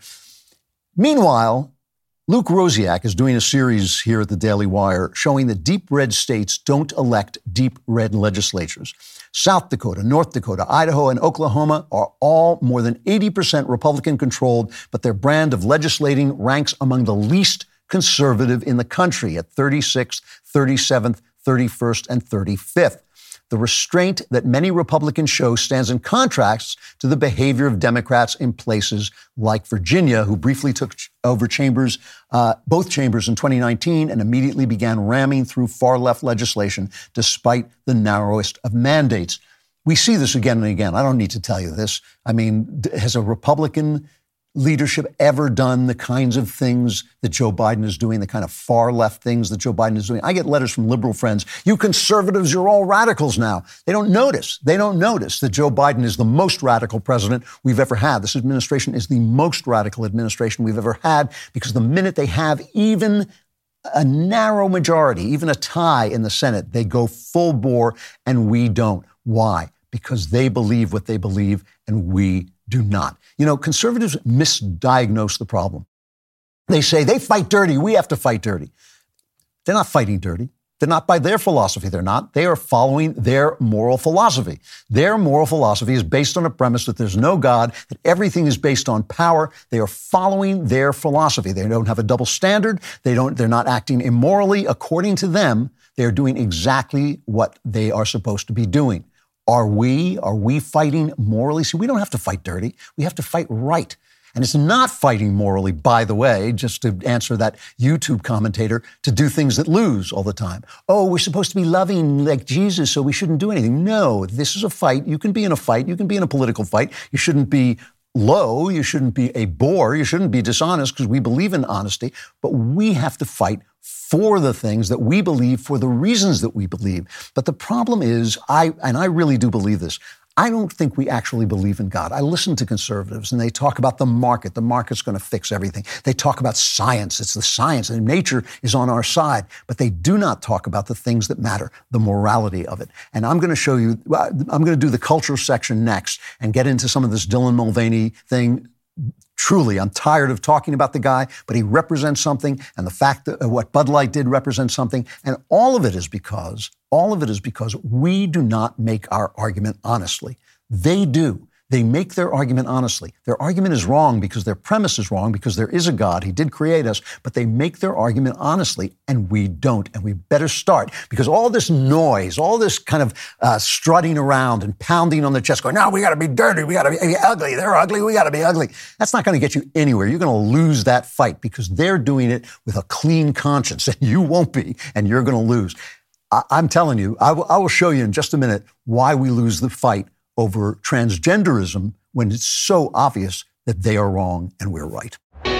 Meanwhile, Luke Rosiak is doing a series here at the Daily Wire showing that deep red states don't elect deep red legislatures. South Dakota, North Dakota, Idaho, and Oklahoma are all more than eighty percent Republican controlled, but their brand of legislating ranks among the least conservative in the country at thirty-sixth, thirty-seventh, thirty-first, and thirty-fifth. The restraint that many Republicans show stands in contrast to the behavior of Democrats in places like Virginia, who briefly took over chambers, uh, both chambers in twenty nineteen and immediately began ramming through far-left legislation despite the narrowest of mandates. We see this again and again. I don't need to tell you this. I mean, has a Republican leadership ever done the kinds of things that Joe Biden is doing, the kind of far-left things that Joe Biden is doing? I get letters from liberal friends. You conservatives, you're all radicals now. They don't notice. They don't notice that Joe Biden is the most radical president we've ever had. This administration is the most radical administration we've ever had because the minute they have even a narrow majority, even a tie in the Senate, they go full bore, and we don't. Why? Because they believe what they believe, and we do not. You know, conservatives misdiagnose the problem. They say they fight dirty. We have to fight dirty. They're not fighting dirty. They're not by their philosophy. They're not. They are following their moral philosophy. Their moral philosophy is based on a premise that there's no God, that everything is based on power. They are following their philosophy. They don't have a double standard. They don't, they're not acting immorally. According to them, they're doing exactly what they are supposed to be doing. Are we, are we fighting morally? See, we don't have to fight dirty. We have to fight right. And it's not fighting morally, by the way, just to answer that YouTube commentator, to do things that lose all the time. Oh, we're supposed to be loving like Jesus, so we shouldn't do anything. No, this is a fight. You can be in a fight. You can be in a political fight. You shouldn't be low. You shouldn't be a bore. You shouldn't be dishonest because we believe in honesty. But we have to fight for the things that we believe, for the reasons that we believe. But the problem is, I and I really do believe this, I don't think we actually believe in God. I listen to conservatives, and they talk about the market. The market's going to fix everything. They talk about science. It's the science, and nature is on our side. But they do not talk about the things that matter, the morality of it. And I'm going to show you, I'm going to do the culture section next and get into some of this Dylan Mulvaney thing. Truly, I'm tired of talking about the guy, but he represents something, and the fact that what Bud Light did represents something, and all of it is because, all of it is because we do not make our argument honestly. They do. They make their argument honestly. Their argument is wrong because their premise is wrong, because there is a God. He did create us, but they make their argument honestly, and we don't. And we better start, because all this noise, all this kind of uh, strutting around and pounding on the chest, going, no, we got to be dirty, we got to be ugly, they're ugly, we got to be ugly. That's not going to get you anywhere. You're going to lose that fight because they're doing it with a clean conscience, and you won't be, and you're going to lose. I- I'm telling you, I, w- I will show you in just a minute why we lose the fight over transgenderism when it's so obvious that they are wrong and we're right.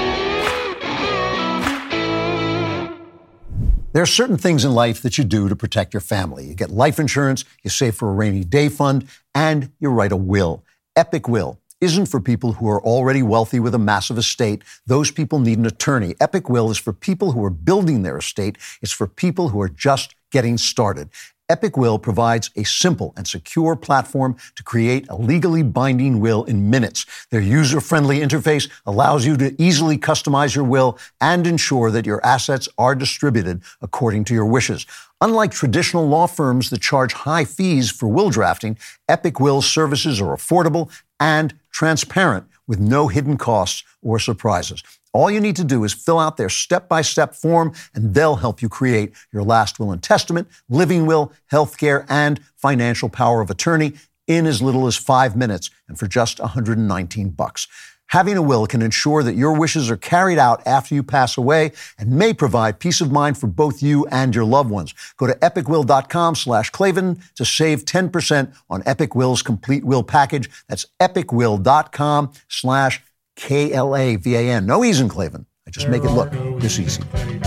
There are certain things in life that you do to protect your family. You get life insurance, you save for a rainy day fund, and you write a will. Epic Will isn't for people who are already wealthy with a massive estate. Those people need an attorney. Epic Will is for people who are building their estate. It's for people who are just getting started. Epic Will provides a simple and secure platform to create a legally binding will in minutes. Their user-friendly interface allows you to easily customize your will and ensure that your assets are distributed according to your wishes. Unlike traditional law firms that charge high fees for will drafting, Epic Will services are affordable and transparent with no hidden costs or surprises. All you need to do is fill out their step-by-step form, and they'll help you create your last will and testament, living will, health care, and financial power of attorney in as little as five minutes and for just one hundred nineteen bucks. Having a will can ensure that your wishes are carried out after you pass away and may provide peace of mind for both you and your loved ones. Go to epicwill.com slash Klavan to save ten percent on Epic Will's complete will package. That's epicwill.com slash K L A V A N. No ease in Klavan. I just make it look this easy.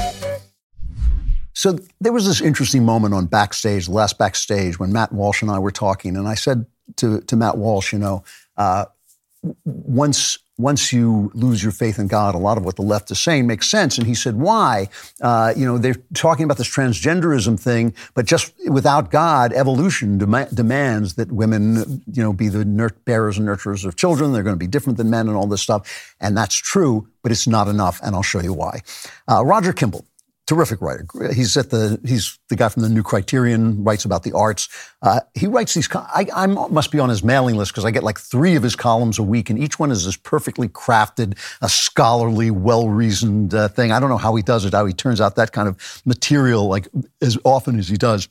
So there was this interesting moment on Backstage, the last Backstage, when Matt Walsh and I were talking, and I said to, to Matt Walsh, you know, uh, once once you lose your faith in God, a lot of what the left is saying makes sense. And he said, why? Uh, you know, they're talking about this transgenderism thing, but just without God, evolution dem- demands that women, you know, be the nur- bearers and nurturers of children. They're going to be different than men and all this stuff. And that's true, but it's not enough. And I'll show you why. Uh, Roger Kimball. Terrific writer. He's at the, he's the guy from the New Criterion, writes about the arts. Uh, he writes these, I, I must be on his mailing list because I get like three of his columns a week, and each one is this perfectly crafted, a scholarly, well-reasoned uh, thing. I don't know how he does it, how he turns out that kind of material like as often as he does.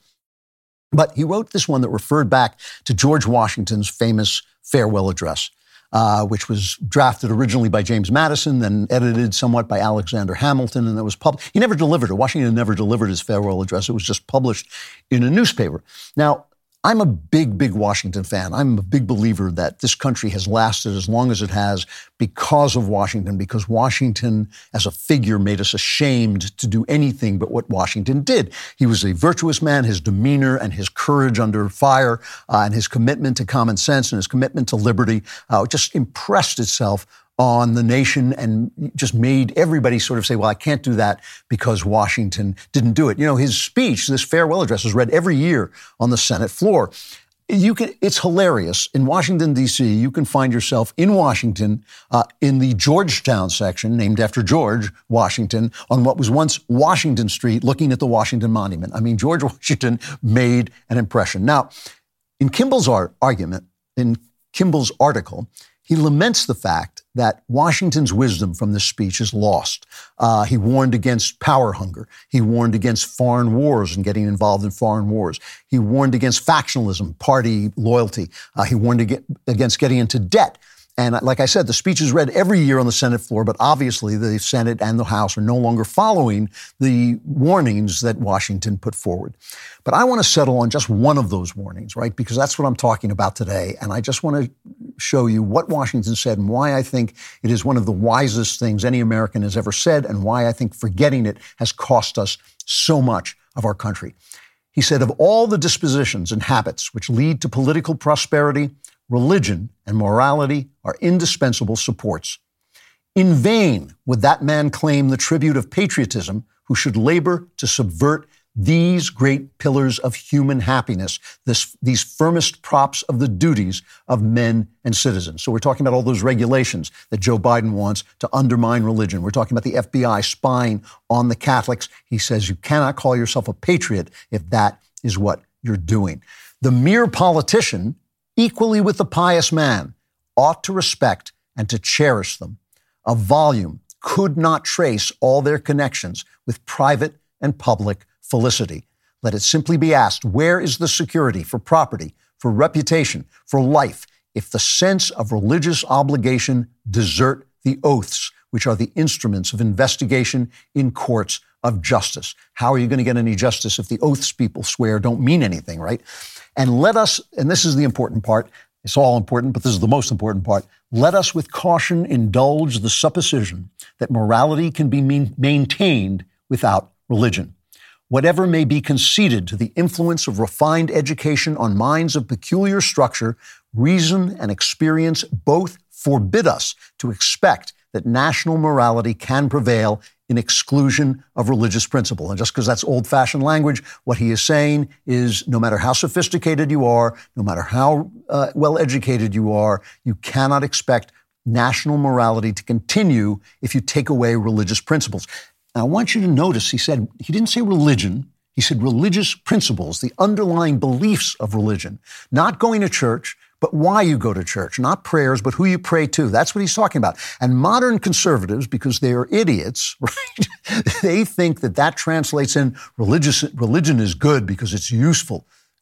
But he wrote this one that referred back to George Washington's famous farewell address. Uh, which was drafted originally by James Madison, then edited somewhat by Alexander Hamilton, and it was published. He never delivered it. Washington never delivered his farewell address. It was just published in a newspaper. Now, I'm a big, big Washington fan. I'm a big believer that this country has lasted as long as it has because of Washington, because Washington as a figure made us ashamed to do anything but what Washington did. He was a virtuous man. His demeanor and his courage under fire uh, and his commitment to common sense and his commitment to liberty uh, just impressed itself on the nation and just made everybody sort of say, well, I can't do that because Washington didn't do it. You know, his speech, this farewell address, is read every year on the Senate floor. You can, it's hilarious. In Washington, D C, you can find yourself in Washington uh, in the Georgetown section, named after George Washington, on what was once Washington Street, looking at the Washington Monument. I mean, George Washington made an impression. Now, in Kimball's art, argument, in Kimball's article, he laments the fact that Washington's wisdom from this speech is lost. Uh, he warned against power hunger. He warned against foreign wars and getting involved in foreign wars. He warned against factionalism, party loyalty. Uh, he warned ag- against getting into debt. And like I said, the speech is read every year on the Senate floor, but obviously the Senate and the House are no longer following the warnings that Washington put forward. But I want to settle on just one of those warnings, right? Because that's what I'm talking about today. And I just want to show you what Washington said and why I think it is one of the wisest things any American has ever said, and why I think forgetting it has cost us so much of our country. He said, of all the dispositions and habits which lead to political prosperity, religion and morality are indispensable supports. In vain would that man claim the tribute of patriotism who should labor to subvert these great pillars of human happiness, this, these firmest props of the duties of men and citizens. So we're talking about all those regulations that Joe Biden wants to undermine religion. We're talking about the F B I spying on the Catholics. He says you cannot call yourself a patriot if that is what you're doing. The mere politician, equally with the pious man, ought to respect and to cherish them. A volume could not trace all their connections with private and public felicity. Let it simply be asked, where is the security for property, for reputation, for life, if the sense of religious obligation desert the oaths, which are the instruments of investigation in courts of justice? How are you going to get any justice if the oaths people swear don't mean anything, right? And let us, and this is the important part, it's all important, but this is the most important part, let us with caution indulge the supposition that morality can be mean, maintained without religion. Whatever may be conceded to the influence of refined education on minds of peculiar structure, reason and experience both forbid us to expect that national morality can prevail in exclusion of religious principle. And just because that's old-fashioned language, what he is saying is no matter how sophisticated you are, no matter how uh, well-educated you are, you cannot expect national morality to continue if you take away religious principles. Now, I want you to notice, he said, he didn't say religion, he said religious principles, the underlying beliefs of religion, not going to church, but why you go to church, not prayers, but who you pray to. That's what he's talking about. And modern conservatives, because they are idiots, right? They think that that translates in religious, religion is good because it's useful.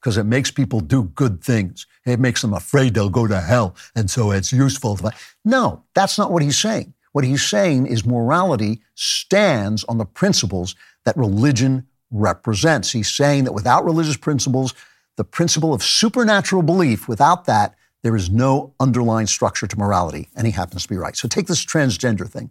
because it makes people do good things. It makes them afraid they'll go to hell, and so it's useful. No, that's not what he's saying. What he's saying is morality stands on the principles that religion represents. He's saying that without religious principles, the principle of supernatural belief, without that, there is no underlying structure to morality, and he happens to be right. So take this transgender thing.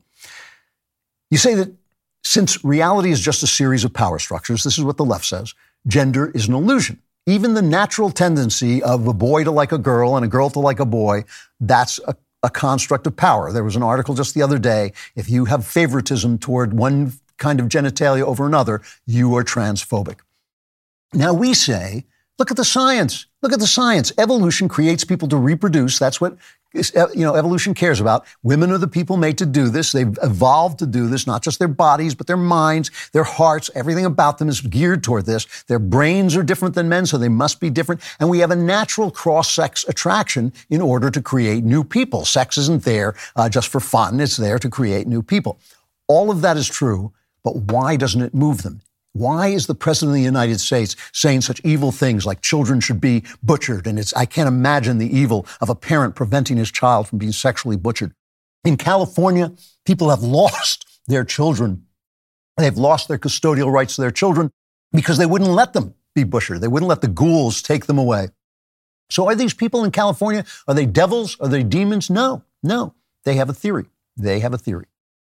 You say that since reality is just a series of power structures, this is what the left says, gender is an illusion. Even the natural tendency of a boy to like a girl and a girl to like a boy, that's a, a construct of power. There was an article just the other day, if you have favoritism toward one kind of genitalia over another, you are transphobic. Now we say, look at the science. Look at the science. Evolution creates people to reproduce. That's what you know, evolution cares about. Women are the people made to do this. They've evolved to do this, not just their bodies, but their minds, their hearts. Everything about them is geared toward this. Their brains are different than men, so they must be different. And we have a natural cross-sex attraction in order to create new people. Sex isn't there uh, just for fun. It's there to create new people. All of that is true, but why doesn't it move them? Why is the President of the United States saying such evil things like children should be butchered? And it's, I can't imagine the evil of a parent preventing his child from being sexually butchered. In California, people have lost their children. They've lost their custodial rights to their children because they wouldn't let them be butchered. They wouldn't let the ghouls take them away. So are these people in California, are they devils? Are they demons? No, no. They have a theory. They have a theory.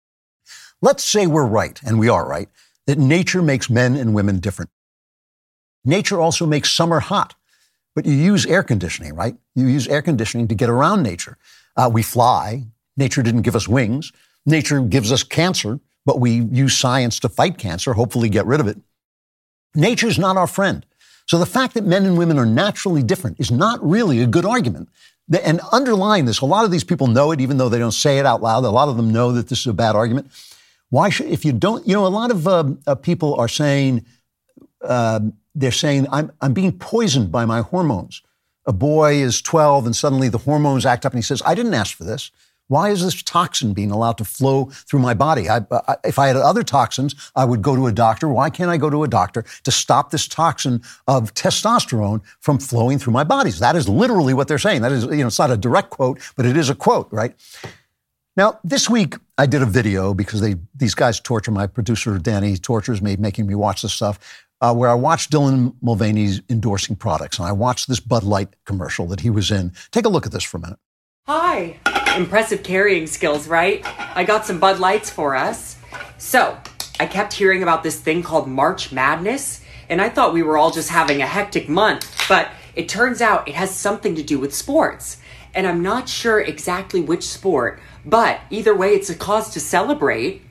Let's say we're right, and we are right, that nature makes men and women different. Nature also makes summer hot, but you use air conditioning, right? You use air conditioning to get around nature. Uh, we fly. Nature didn't give us wings. Nature gives us cancer, but we use science to fight cancer, hopefully get rid of it. Nature's not our friend. So the fact that men and women are naturally different is not really a good argument. And underlying this, a lot of these people know it, even though they don't say it out loud. A lot of them know that this is a bad argument. Why should, if you don't, you know, a lot of uh, uh, people are saying, uh, they're saying, I'm, I'm being poisoned by my hormones. A boy is twelve and suddenly the hormones act up and he says, I didn't ask for this. Why is this toxin being allowed to flow through my body? I, I, if I had other toxins, I would go to a doctor. Why can't I go to a doctor to stop this toxin of testosterone from flowing through my bodies? That is literally what they're saying. That is, you know, it's not a direct quote, but it is a quote, right? Now, this week, I did a video because they these guys torture my producer, Danny, tortures me, making me watch this stuff, uh, where I watched Dylan Mulvaney endorsing products. And I watched this Bud Light commercial that he was in. Take a look at this for a minute. Hi. Impressive carrying skills, right? I got some Bud Lights for us. So, I kept hearing about this thing called March Madness, and I thought we were all just having a hectic month, but it turns out it has something to do with sports. And I'm not sure exactly which sport, but either way, it's a cause to celebrate.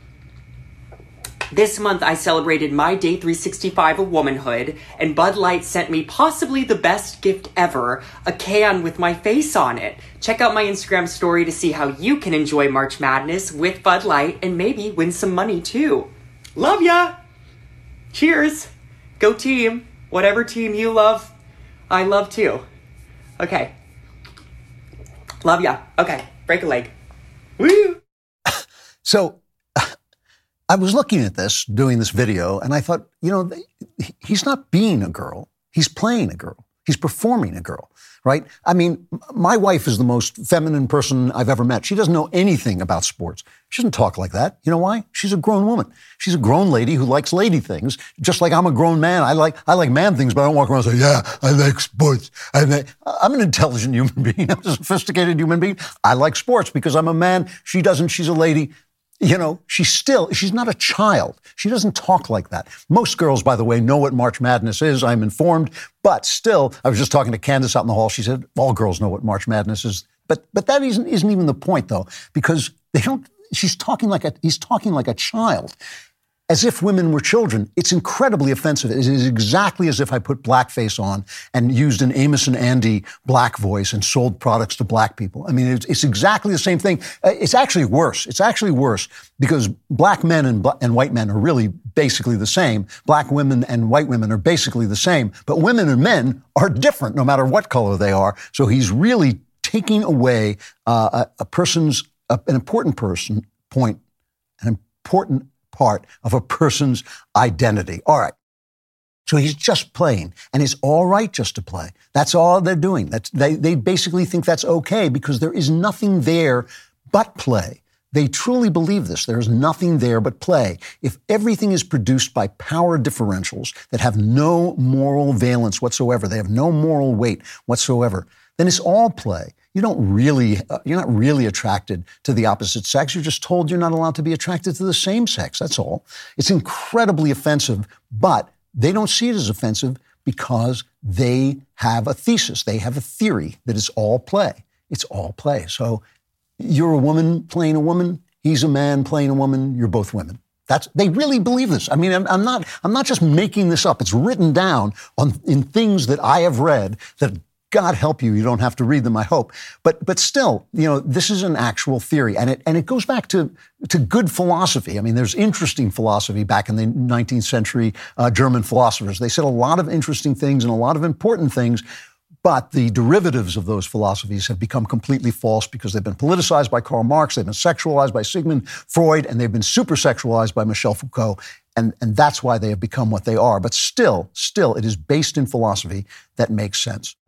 This month, I celebrated my day three sixty-five of womanhood, and Bud Light sent me possibly the best gift ever, a can with my face on it. Check out my Instagram story to see how you can enjoy March Madness with Bud Light and maybe win some money too. Love ya! Cheers! Go team! Whatever team you love, I love too. Okay. Love ya. Okay. Break a leg. Woo! So I was looking at this, doing this video, and I thought, you know, he's not being a girl. He's playing a girl. He's performing a girl, right? I mean, my wife is the most feminine person I've ever met. She doesn't know anything about sports. She doesn't talk like that. You know why? She's a grown woman. She's a grown lady who likes lady things, just like I'm a grown man. I like I like man things, but I don't walk around and say, yeah, I like sports. I like, I'm an intelligent human being. I'm a sophisticated human being. I like sports because I'm a man. She doesn't. She's a lady. You know, she's still, she's not a child. She doesn't talk like that. Most girls, by the way, know what March Madness is. I'm informed. But still, I was just talking to Candace out in the hall. She said, all girls know what March Madness is. But but that isn't, isn't even the point, though, because they don't, she's talking like a, he's talking like a child. As if women were children. It's incredibly offensive. It is exactly as if I put blackface on and used an Amos and Andy black voice and sold products to black people. I mean, it's, it's exactly the same thing. It's actually worse. It's actually worse because black men and, and white men are really basically the same. Black women and white women are basically the same. But women and men are different no matter what color they are. So he's really taking away uh, a, a person's, a, an important person, point, an important part of a person's identity. All right. So he's just playing, and it's all right just to play. That's all they're doing. That's, they, they basically think that's okay because there is nothing there but play. They truly believe this. There is nothing there but play. If everything is produced by power differentials that have no moral valence whatsoever, they have no moral weight whatsoever, then it's all play. You don't really, uh, you're not really attracted to the opposite sex. You're just told you're not allowed to be attracted to the same sex. That's all. It's incredibly offensive, but they don't see it as offensive because they have a thesis. They have a theory that it's all play. It's all play. So you're a woman playing a woman. He's a man playing a woman. You're both women. That's, they really believe this. I mean, I'm, I'm not, I'm not just making this up. It's written down on, in things that I have read that God help you, you don't have to read them, I hope. But but still, you know, this is an actual theory. And it and it goes back to, to good philosophy. I mean, there's interesting philosophy back in the nineteenth century, uh, German philosophers. They said a lot of interesting things and a lot of important things, but the derivatives of those philosophies have become completely false because they've been politicized by Karl Marx, they've been sexualized by Sigmund Freud, and they've been super-sexualized by Michel Foucault. And, and that's why they have become what they are. But still, still, it is based in philosophy that makes sense.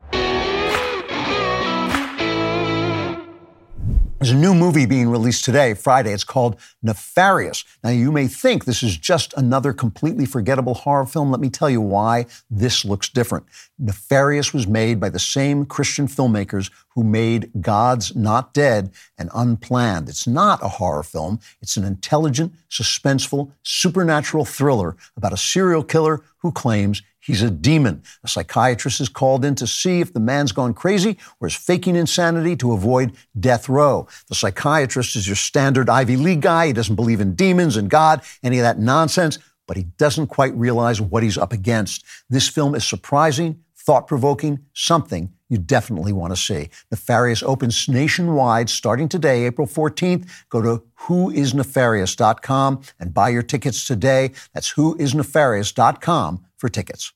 There's a new movie being released today, Friday. It's called Nefarious. Now, you may think this is just another completely forgettable horror film. Let me tell you why this looks different. Nefarious was made by the same Christian filmmakers who made God's Not Dead and Unplanned. It's not a horror film. It's an intelligent, suspenseful, supernatural thriller about a serial killer who claims he's a demon. A psychiatrist is called in to see if the man's gone crazy or is faking insanity to avoid death row. The psychiatrist is your standard Ivy League guy. He doesn't believe in demons and God, any of that nonsense, but he doesn't quite realize what he's up against. This film is surprising, thought-provoking, something you definitely want to see. Nefarious opens nationwide starting today, April fourteenth. Go to who is nefarious dot com and buy your tickets today. That's who is nefarious dot com for tickets.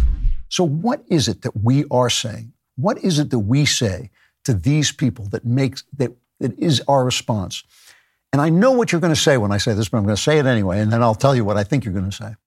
So what is it that we are saying? What is it that we say to these people that makes that that is our response? And I know what you're going to say when I say this, but I'm going to say it anyway, and then I'll tell you what I think you're going to say.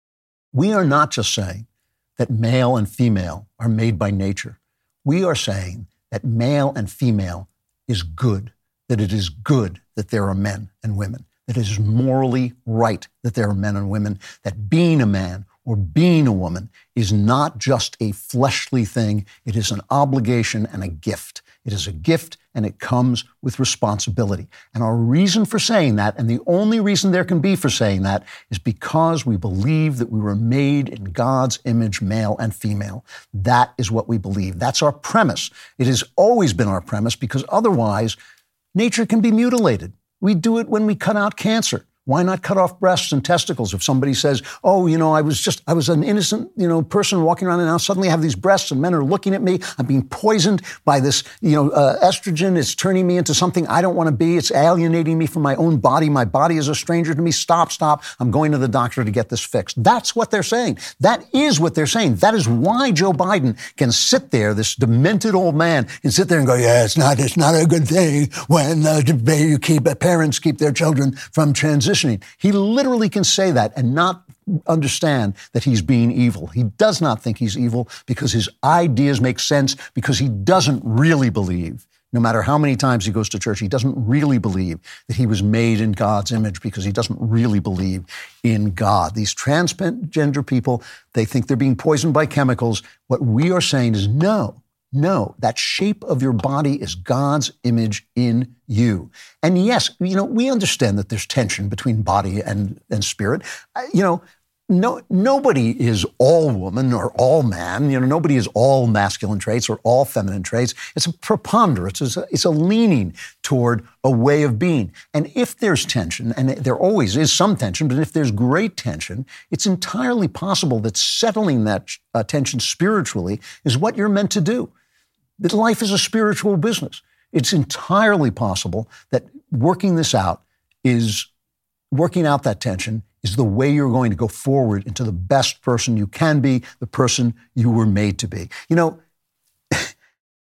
We are not just saying that male and female are made by nature. We are saying that male and female is good, that it is good that there are men and women, that it is morally right that there are men and women, that being a man or being a woman is not just a fleshly thing. It is an obligation and a gift. It is a gift and it comes with responsibility. And our reason for saying that, and the only reason there can be for saying that, is because we believe that we were made in God's image, male and female. That is what we believe. That's our premise. It has always been our premise because otherwise nature can be mutilated. We do it when we cut out cancer. Why not cut off breasts and testicles? If somebody says, oh, you know, I was just, I was an innocent, you know, person walking around and now suddenly I have these breasts and men are looking at me. I'm being poisoned by this, you know, uh, estrogen. It's turning me into something I don't want to be. It's alienating me from my own body. My body is a stranger to me. Stop, stop. I'm going to the doctor to get this fixed. That's what they're saying. That is what they're saying. That is why Joe Biden can sit there, this demented old man, and sit there and go, yeah, it's not, it's not a good thing when uh, you keep, uh, parents keep their children from transitioning. He literally can say that and not understand that he's being evil. He does not think he's evil because his ideas make sense, because he doesn't really believe, no matter how many times he goes to church, he doesn't really believe that he was made in God's image because he doesn't really believe in God. These transgender people, they think they're being poisoned by chemicals. What we are saying is no. No, that shape of your body is God's image in you. And yes, you know, we understand that there's tension between body and, and spirit. Uh, you know, no, nobody is all woman or all man. You know, nobody is all masculine traits or all feminine traits. It's a preponderance. It's a, it's a leaning toward a way of being. And if there's tension, and there always is some tension, but if there's great tension, it's entirely possible that settling that uh, tension spiritually is what you're meant to do. That life is a spiritual business. It's entirely possible that working this out is, working out that tension is the way you're going to go forward into the best person you can be, the person you were made to be. You know,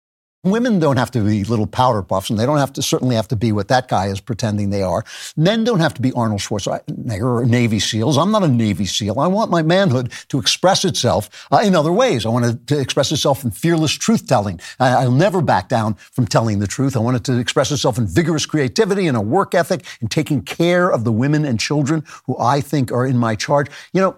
Women don't have to be little powder puffs, and they don't have to certainly have to be what that guy is pretending they are. Men don't have to be Arnold Schwarzenegger or Navy SEALs. I'm not a Navy SEAL. I want my manhood to express itself uh, in other ways. I want it to express itself in fearless truth-telling. I, I'll never back down from telling the truth. I want it to express itself in vigorous creativity and a work ethic and taking care of the women and children who I think are in my charge. You know,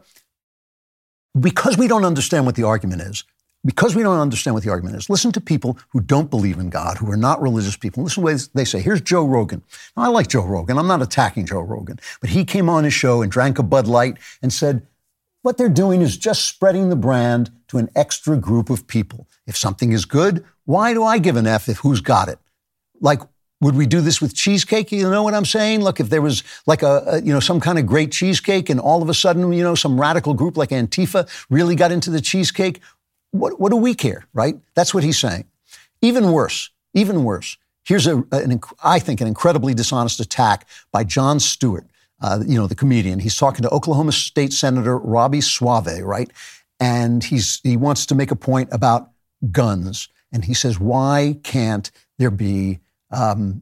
because we don't understand what the argument is, Because we don't understand what the argument is, listen to people who don't believe in God, who are not religious people. Listen to what they say. Here's Joe Rogan. Now, I like Joe Rogan. I'm not attacking Joe Rogan. But he came on his show and drank a Bud Light and said, what they're doing is just spreading the brand to an extra group of people. If something is good, why do I give an F if who's got it? Like, would we do this with cheesecake? You know what I'm saying? Look, if there was like a, a, you know, some kind of great cheesecake and all of a sudden, you know, some radical group like Antifa really got into the cheesecake, What, what do we care, right? That's what he's saying. Even worse, even worse. Here's, a, an, I think, an incredibly dishonest attack by Jon Stewart, uh, you know, the comedian. He's talking to Oklahoma State Senator Robby Soave, right? And he's he wants to make a point about guns. And he says, why can't there be um,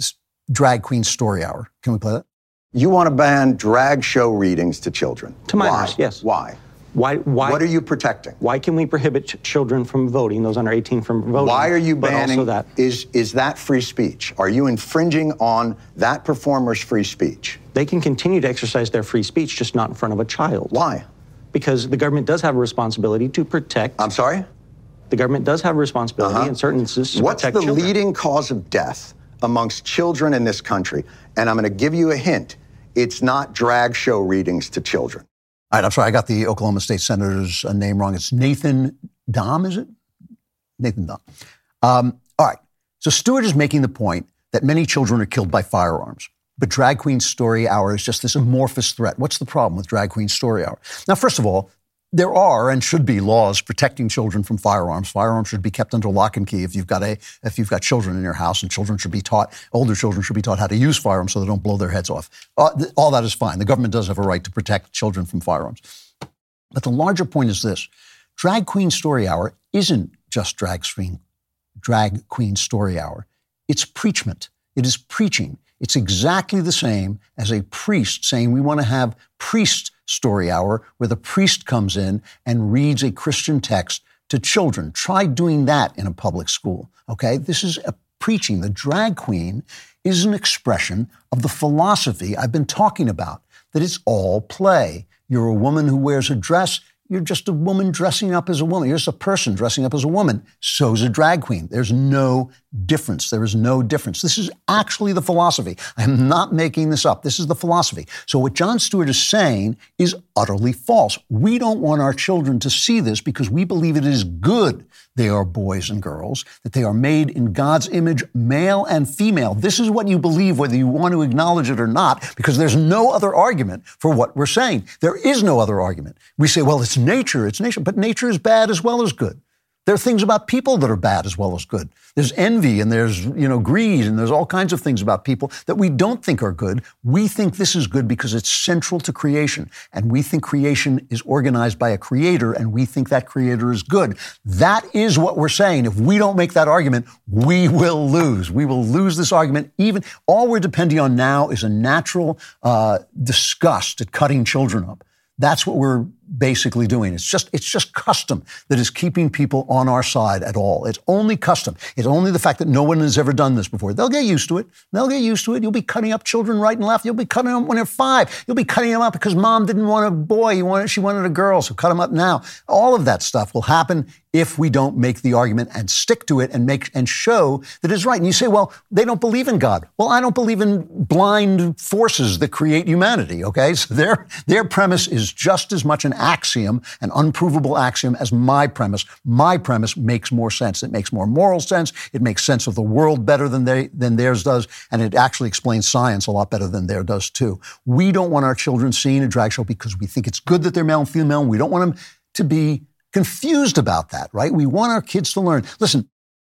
drag queen story hour? Can we play that? You want to ban drag show readings to children. To my Why? knowledge, yes. Why? Why, why? What are you protecting? Why can we prohibit ch- children from voting, those under eighteen from voting? Why are you but banning, also that? Is, is that free speech? Are you infringing on that performer's free speech? They can continue to exercise their free speech, just not in front of a child. Why? Because the government does have a responsibility to protect. I'm sorry? The government does have a responsibility uh-huh. in certain instances to What's protect the children. leading cause of death amongst children in this country? And I'm going to give you a hint. It's not drag show readings to children. All right, I'm sorry, I got the Oklahoma State Senator's uh, name wrong. It's Nathan Dahm, is it? Nathan Dahm. Um, all right, so Stewart is making the point that many children are killed by firearms, but Drag Queen Story Hour is just this amorphous threat. What's the problem with Drag Queen Story Hour? Now, first of all, there are and should be laws protecting children from firearms. Firearms should be kept under lock and key if you've got a if you've got children in your house, and children should be taught, older children should be taught how to use firearms so they don't blow their heads off. Uh, th- all that is fine. The government does have a right to protect children from firearms. But the larger point is this. Drag Queen Story Hour isn't just drag queen, drag queen story hour. It's preachment. It is preaching. It's exactly the same as a priest saying we want to have priest story hour where the priest comes in and reads a Christian text to children. Try doing that in a public school, okay? This is a preaching. The drag queen is an expression of the philosophy I've been talking about, that it's all play. You're a woman who wears a dress. You're just a woman dressing up as a woman. You're just a person dressing up as a woman. So's a drag queen. There's no difference. There is no difference. This is actually the philosophy. I am not making this up. This is the philosophy. So what Jon Stewart is saying is utterly false. We don't want our children to see this because we believe it is good they are boys and girls, that they are made in God's image, male and female. This is what you believe, whether you want to acknowledge it or not, because there's no other argument for what we're saying. There is no other argument. We say, well, it's nature, it's nature, but nature is bad as well as good. There are things about people that are bad as well as good. There's envy and there's, you know, greed and there's all kinds of things about people that we don't think are good. We think this is good because it's central to creation. And we think creation is organized by a creator and we think that creator is good. That is what we're saying. If we don't make that argument, we will lose. We will lose this argument. Even all we're depending on now is a natural uh, disgust at cutting children up. That's what we're basically doing. It's just it's just custom that is keeping people on our side at all. It's only custom. It's only the fact that no one has ever done this before. They'll get used to it. They'll get used to it. You'll be cutting up children right and left. You'll be cutting them up when they're five. You'll be cutting them up because mom didn't want a boy. You wanted, she wanted a girl, so cut them up now. All of that stuff will happen if we don't make the argument and stick to it and make and show that it's right. And you say, well, they don't believe in God. Well, I don't believe in blind forces that create humanity, okay? So their, their premise is just as much an axiom, an unprovable axiom, as my premise. My premise makes more sense. It makes more moral sense. It makes sense of the world better than they than theirs does, and it actually explains science a lot better than theirs does too. We don't want our children seeing a drag show because we think it's good that they're male and female, and we don't want them to be confused about that, right? We want our kids to learn. Listen,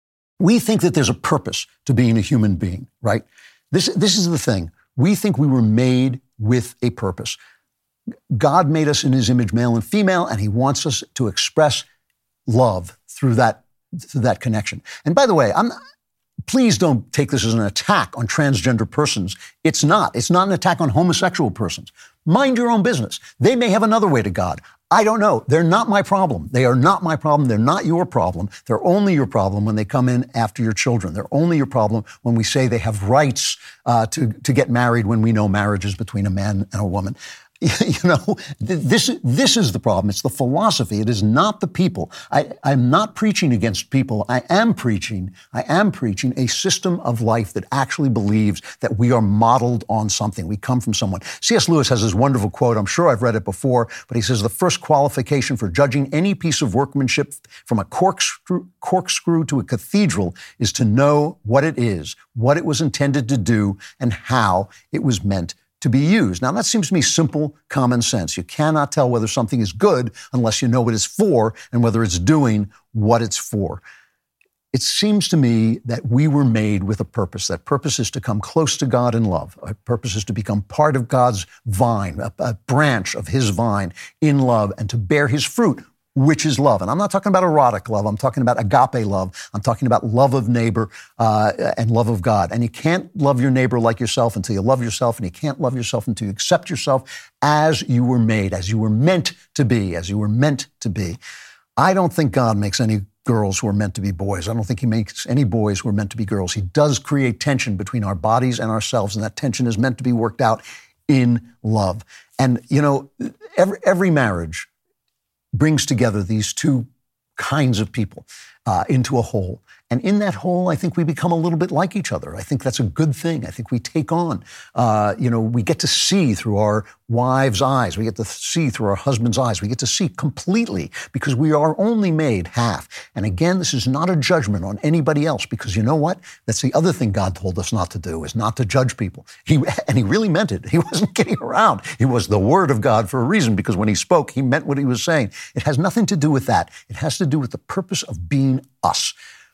we think that there's a purpose to being a human being, right? This, this is the thing. We think we were made with a purpose. God made us in his image, male and female, and he wants us to express love through that to that connection. And by the way, I'm please don't take this as an attack on transgender persons. It's not. It's not an attack on homosexual persons. Mind your own business. They may have another way to God. I don't know. They're not my problem. They are not my problem. They're not your problem. They're only your problem when they come in after your children. They're only your problem when we say they have rights uh, to, to get married when we know marriage is between a man and a woman. You know, this, this is the problem. It's the philosophy. It is not the people. I, I'm not preaching against people. I am preaching, I am preaching a system of life that actually believes that we are modeled on something. We come from someone. C S Lewis has this wonderful quote. I'm sure I've read it before, but he says the first qualification for judging any piece of workmanship from a corkscrew, corkscrew to a cathedral is to know what it is, what it was intended to do, and how it was meant to be used. Now, that seems to me simple common sense. You cannot tell whether something is good unless you know what it's for and whether it's doing what it's for. It seems to me that we were made with a purpose. That purpose is to come close to God in love. Our purpose is to become part of God's vine, a, a branch of his vine in love, and to bear his fruit, which is love. And I'm not talking about erotic love. I'm talking about agape love. I'm talking about love of neighbor uh, and love of God. And you can't love your neighbor like yourself until you love yourself, and you can't love yourself until you accept yourself as you were made, as you were meant to be, as you were meant to be. I don't think God makes any girls who are meant to be boys. I don't think he makes any boys who are meant to be girls. He does create tension between our bodies and ourselves, and that tension is meant to be worked out in love. And, you know, every, every marriage brings together these two kinds of people uh, into a whole. And in that whole, I think we become a little bit like each other. I think that's a good thing. I think we take on, uh, you know, we get to see through our wives' eyes. We get to see through our husband's eyes. We get to see completely because we are only made half. And again, this is not a judgment on anybody else because you know what? That's the other thing God told us not to do, is not to judge people. He, and he really meant it. He wasn't kidding around. It was the word of God for a reason, because when he spoke, he meant what he was saying. It has nothing to do with that. It has to do with the purpose of being us.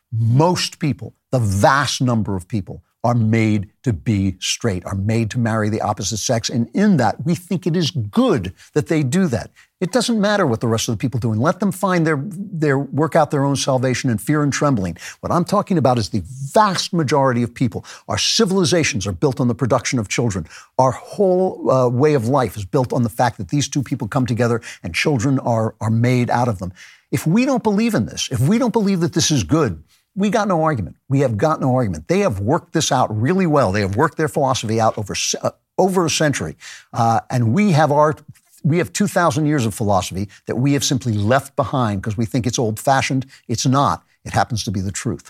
Most people, the vast number of people, are made to be straight, are made to marry the opposite sex. And in that, we think it is good that they do that. It doesn't matter what the rest of the people do. And let them find their, their, work out their own salvation in fear and trembling. What I'm talking about is the vast majority of people. Our civilizations are built on the production of children. Our whole uh, way of life is built on the fact that these two people come together and children are, are made out of them. If we don't believe in this, if we don't believe that this is good, we got no argument. We have got no argument. They have worked this out really well. They have worked their philosophy out over uh, over a century, uh, and we have our we have two thousand years of philosophy that we have simply left behind because we think it's old-fashioned. It's not. It happens to be the truth.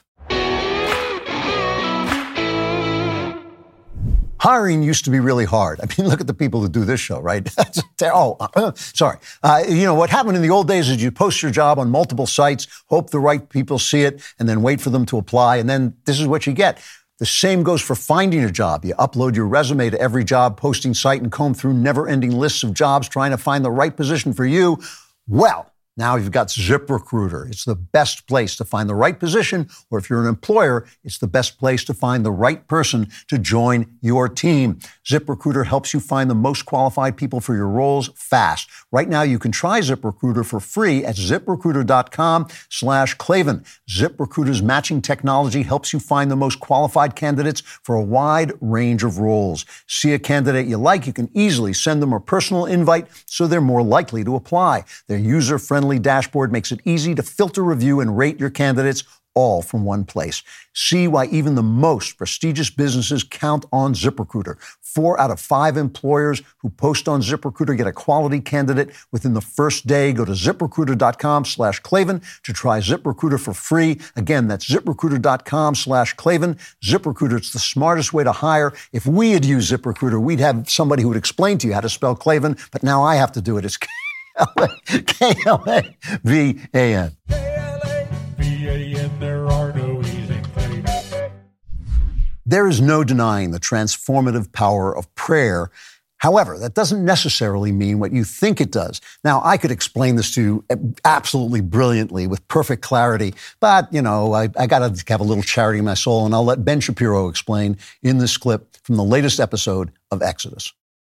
Hiring used to be really hard. I mean, look at the people who do this show, right? oh, uh, sorry. Uh, you know, what happened in the old days is you post your job on multiple sites, hope the right people see it, and then wait for them to apply, and then this is what you get. The same goes for finding a job. You upload your resume to every job posting site and comb through never-ending lists of jobs trying to find the right position for you. Well, now you've got ZipRecruiter. It's the best place to find the right position, or if you're an employer, it's the best place to find the right person to join your team. ZipRecruiter helps you find the most qualified people for your roles fast. Right now, you can try ZipRecruiter for free at ZipRecruiter.com slash Klavan. ZipRecruiter's matching technology helps you find the most qualified candidates for a wide range of roles. See a candidate you like, you can easily send them a personal invite so they're more likely to apply. Their user-friendly dashboard makes it easy to filter, review, and rate your candidates all from one place. See why even the most prestigious businesses count on ZipRecruiter. Four out of five employers who post on ZipRecruiter get a quality candidate within the first day. Go to ZipRecruiter.com slash Klavan to try ZipRecruiter for free. Again, that's ZipRecruiter.com slash Klavan. ZipRecruiter, it's the smartest way to hire. If we had used ZipRecruiter, we'd have somebody who would explain to you how to spell Klavan, but now I have to do it. It's K L A V A N. K L A V A N, there are no easy things. There is no denying the transformative power of prayer. However, that doesn't necessarily mean what you think it does. Now, I could explain this to you absolutely brilliantly with perfect clarity, but, you know, I, I got to have a little charity in my soul, and I'll let Ben Shapiro explain in this clip from the latest episode of Exodus.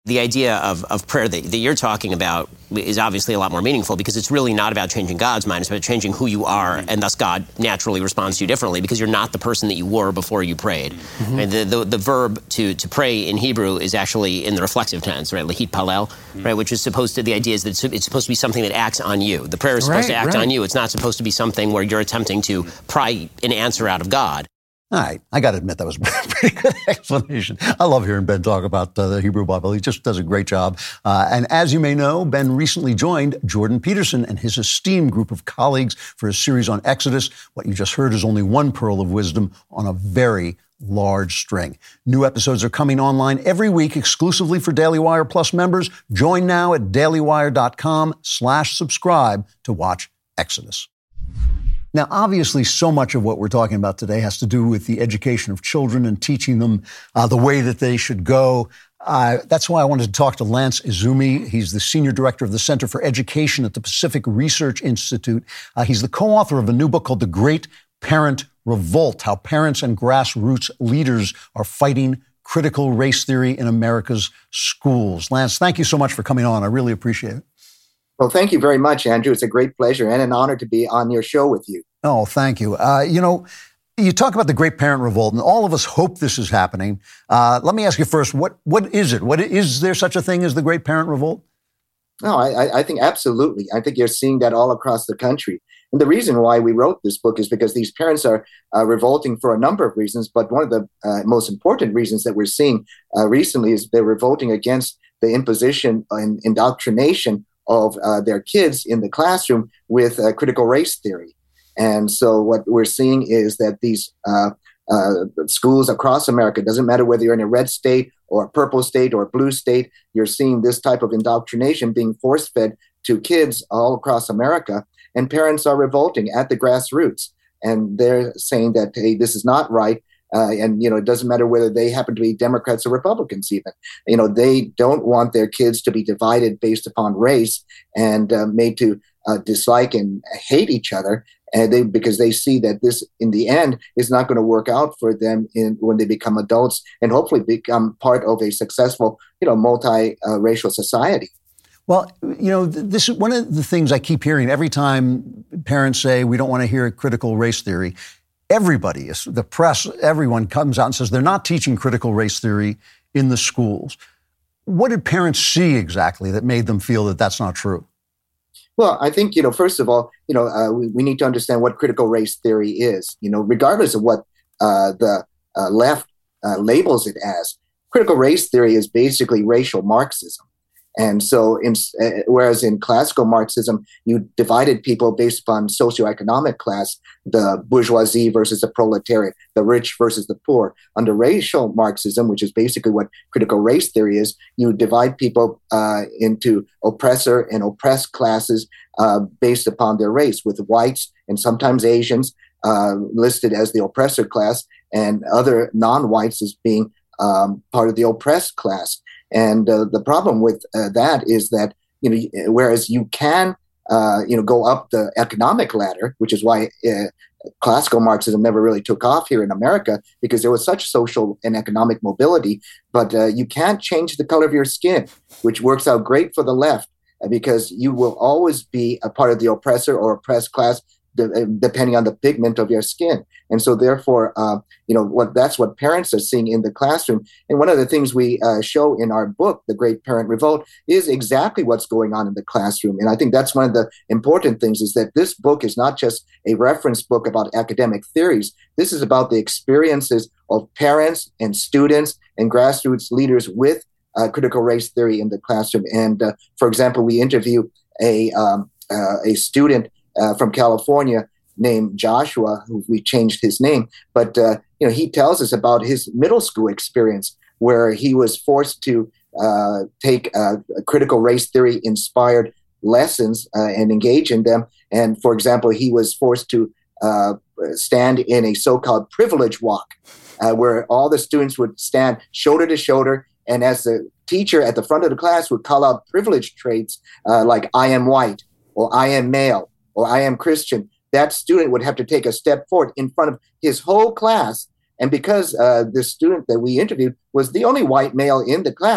The idea of, of prayer that, that you're talking about is obviously a lot more meaningful because it's really not about changing God's mind. It's about changing who you are, and thus God naturally responds to you differently because you're not the person that you were before you prayed. Mm-hmm. I mean, the, the the verb to to pray in Hebrew is actually in the reflexive tense, right? Lahit palel, mm-hmm. right? Which is supposed to, the idea is that it's, it's supposed to be something that acts on you. The prayer is supposed right, to act right. on you. It's not supposed to be something where you're attempting to pry an answer out of God. All right. I got to admit, that was a pretty good explanation. I love hearing Ben talk about uh, the Hebrew Bible. He just does a great job. Uh, and as you may know, Ben recently joined Jordan Peterson and his esteemed group of colleagues for a series on Exodus. What you just heard is only one pearl of wisdom on a very large string. New episodes are coming online every week exclusively for Daily Wire Plus members. Join now at dailywire.com slash subscribe to watch Exodus. Now, obviously, so much of what we're talking about today has to do with the education of children and teaching them uh, the way that they should go. Uh, that's why I wanted to talk to Lance Izumi. He's the Senior Director of the Center for Education at the Pacific Research Institute. Uh, he's the co-author of a new book called The Great Parent Revolt, How Parents and Grassroots Leaders Are Fighting Critical Race Theory in America's Schools. Lance, thank you so much for coming on. I really appreciate it. Well, thank you very much, Andrew. It's a great pleasure and an honor to be on your show with you. Oh, thank you. Uh, you know, you talk about the Great Parent Revolt, and all of us hope this is happening. Uh, let me ask you first, what what is it? What is there such a thing as the Great Parent Revolt? No, I, I think absolutely. I think you're seeing that all across the country. And the reason why we wrote this book is because these parents are uh, revolting for a number of reasons. But one of the uh, most important reasons that we're seeing uh, recently is they're revolting against the imposition and indoctrination of uh, their kids in the classroom with uh, critical race theory. And so what we're seeing is that these uh, uh, schools across America, doesn't matter whether you're in a red state or a purple state or a blue state, you're seeing this type of indoctrination being force-fed to kids all across America. And parents are revolting at the grassroots. And they're saying that, hey, this is not right. Uh, and, you know, it doesn't matter whether they happen to be Democrats or Republicans even. You know, they don't want their kids to be divided based upon race and uh, made to uh, dislike and hate each other. And they, because they see that this, in the end, is not going to work out for them in when they become adults and hopefully become part of a successful, you know, multi-racial society. Well, you know, this is one of the things I keep hearing every time parents say we don't want to hear critical race theory. Everybody, the press, everyone comes out and says they're not teaching critical race theory in the schools. What did parents see exactly that made them feel that that's not true? Well, I think, you know, first of all, you know, uh, we, we need to understand what critical race theory is. You know, regardless of what uh, the uh, left uh, labels it as, critical race theory is basically racial Marxism. And so, in, uh, whereas in classical Marxism, you divided people based upon socioeconomic class, the bourgeoisie versus the proletariat, the rich versus the poor. Under racial Marxism, which is basically what critical race theory is, you divide people uh, into oppressor and oppressed classes uh, based upon their race, with whites and sometimes Asians uh, listed as the oppressor class and other non-whites as being um, part of the oppressed class. And uh, the problem with uh, that is that, you know, whereas you can, uh, you know, go up the economic ladder, which is why uh, classical Marxism never really took off here in America, because there was such social and economic mobility. But uh, you can't change the color of your skin, which works out great for the left, uh, because you will always be a part of the oppressor or oppressed class, de- depending on the pigment of your skin. And so therefore, uh, you know, what that's what parents are seeing in the classroom. And one of the things we uh, show in our book, The Great Parent Revolt, is exactly what's going on in the classroom. And I think that's one of the important things, is that this book is not just a reference book about academic theories. This is about the experiences of parents and students and grassroots leaders with uh, critical race theory in the classroom. And uh, for example, we interview a, um, uh, a student uh, from California named Joshua, who we changed his name, but uh, you know, he tells us about his middle school experience where he was forced to uh, take uh, critical race theory inspired lessons uh, and engage in them. And for example, he was forced to uh, stand in a so-called privilege walk, uh, where all the students would stand shoulder to shoulder, and as the teacher at the front of the class would call out privilege traits uh, like "I am white," or "I am male," or "I am Christian," that student would have to take a step forward in front of his whole class. And because uh, the student that we interviewed was the only white male in the class,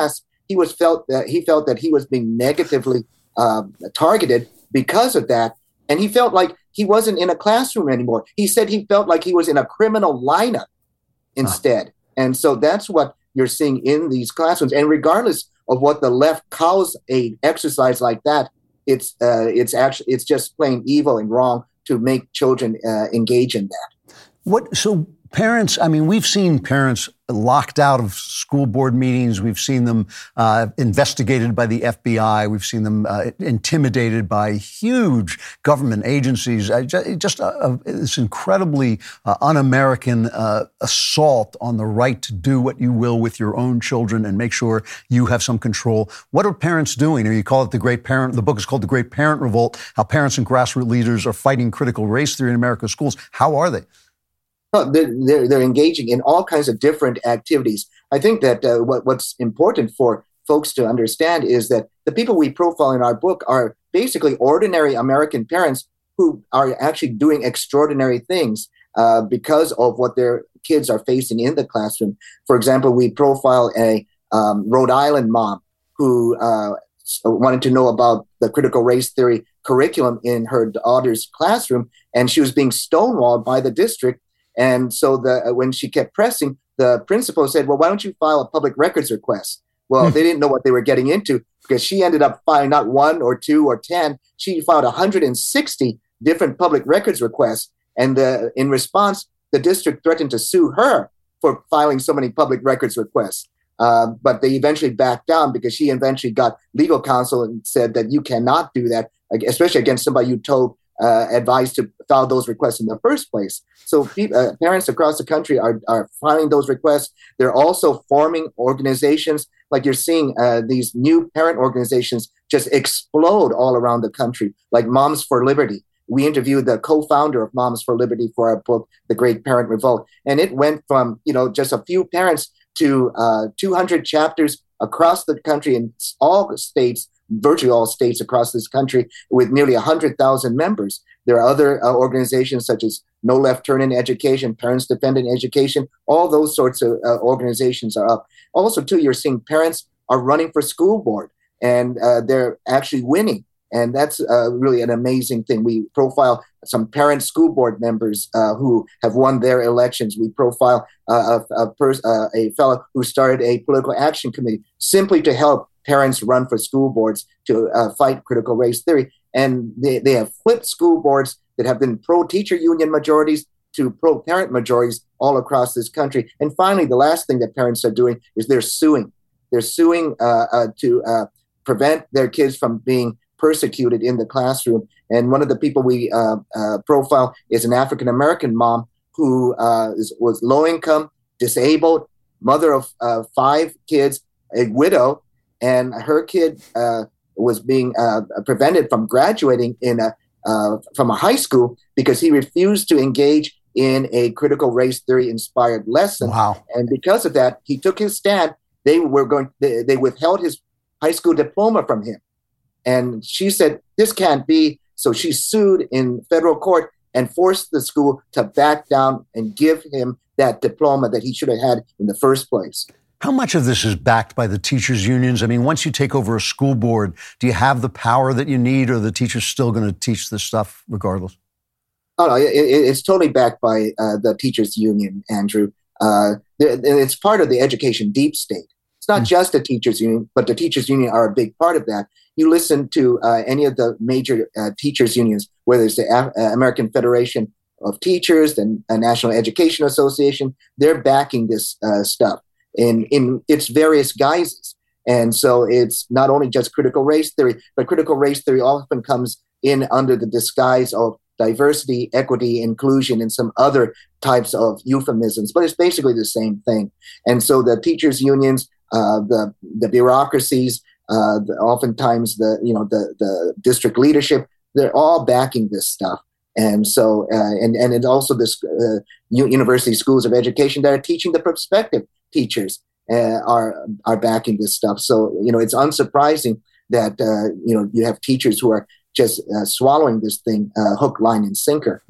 he was felt that he felt that he was being negatively uh, targeted because of that. And he felt like he wasn't in a classroom anymore. He said he felt like he was in a criminal lineup instead. Huh. And so that's what you're seeing in these classrooms. And regardless of what the left calls a exercise like that, it's uh, it's actually it's just plain evil and wrong to make children uh, engage in that. What so parents? I mean, we've seen parents locked out of school board meetings. We've seen them uh, investigated by the F B I. We've seen them uh, intimidated by huge government agencies. I just, just uh, uh, this incredibly uh, un-American uh, assault on the right to do what you will with your own children and make sure you have some control. What are parents doing? Or you call it the Great Parent. The book is called The Great Parent Revolt: How Parents and Grassroots Leaders Are Fighting Critical Race Theory in America's Schools. How are they? They're, they're, they're engaging in all kinds of different activities. I think that uh, what, what's important for folks to understand is that the people we profile in our book are basically ordinary American parents who are actually doing extraordinary things uh, because of what their kids are facing in the classroom. For example, we profile a um, Rhode Island mom who uh, wanted to know about the critical race theory curriculum in her daughter's classroom, and she was being stonewalled by the district. And so the, uh, when she kept pressing, the principal said, well, why don't you file a public records request? Well, they didn't know what they were getting into because she ended up filing not one or two or ten. She filed one hundred sixty different public records requests. And uh, in response, the district threatened to sue her for filing so many public records requests. Uh, but they eventually backed down because she eventually got legal counsel and said that you cannot do that, especially against somebody you told Uh, advised to file those requests in the first place. So uh, parents across the country are, are filing those requests. They're also forming organizations. Like you're seeing uh, these new parent organizations just explode all around the country, like Moms for Liberty. We interviewed the co-founder of Moms for Liberty for our book, The Great Parent Revolt. And it went from, you know, just a few parents to uh, two hundred chapters across the country in all states, virtually all states across this country, with nearly one hundred thousand members. There are other uh, organizations such as No Left Turn in Education, Parents Defending Education. All those sorts of uh, organizations are up. Also, too, you're seeing parents are running for school board, and uh, they're actually winning. And that's uh, really an amazing thing. We profile some parent school board members uh, who have won their elections. We profile uh, a, a, pers- uh, a fellow who started a political action committee simply to help parents run for school boards to uh, fight critical race theory. And they, they have flipped school boards that have been pro-teacher union majorities to pro-parent majorities all across this country. And finally, the last thing that parents are doing is they're suing. They're suing uh, uh, to uh, prevent their kids from being persecuted in the classroom. And one of the people we uh, uh, profile is an African-American mom who uh, is, was low-income, disabled, mother of uh, five kids, a widow, and her kid uh, was being uh, prevented from graduating in a, uh, from a high school because he refused to engage in a critical race theory inspired lesson. Wow. And because of that, he took his stand. They were going. They, they withheld his high school diploma from him. And she said, this can't be. So she sued in federal court and forced the school to back down and give him that diploma that he should have had in the first place. How much of this is backed by the teachers' unions? I mean, once you take over a school board, do you have the power that you need, or are the teachers still going to teach this stuff regardless? Oh, no, it, it's totally backed by uh, the teachers' union, Andrew. Uh, it's part of the education deep state. It's not mm. just the teachers' union, but the teachers' union are a big part of that. You listen to uh, any of the major uh, teachers' unions, whether it's the A- American Federation of Teachers, the uh, National Education Association, they're backing this uh, stuff in, in its various guises. And so it's not only just critical race theory, but critical race theory often comes in under the disguise of diversity, equity, inclusion, and some other types of euphemisms, but it's basically the same thing. And so the teachers' unions, uh, the the bureaucracies, uh, the, oftentimes the you know the the district leadership, they're all backing this stuff. And so uh, and and it also this uh, university schools of education that are teaching the prospective teachers uh, are are backing this stuff. So you know it's unsurprising that uh, you know you have teachers who are just uh, swallowing this thing uh, hook, line, and sinker. Hmm.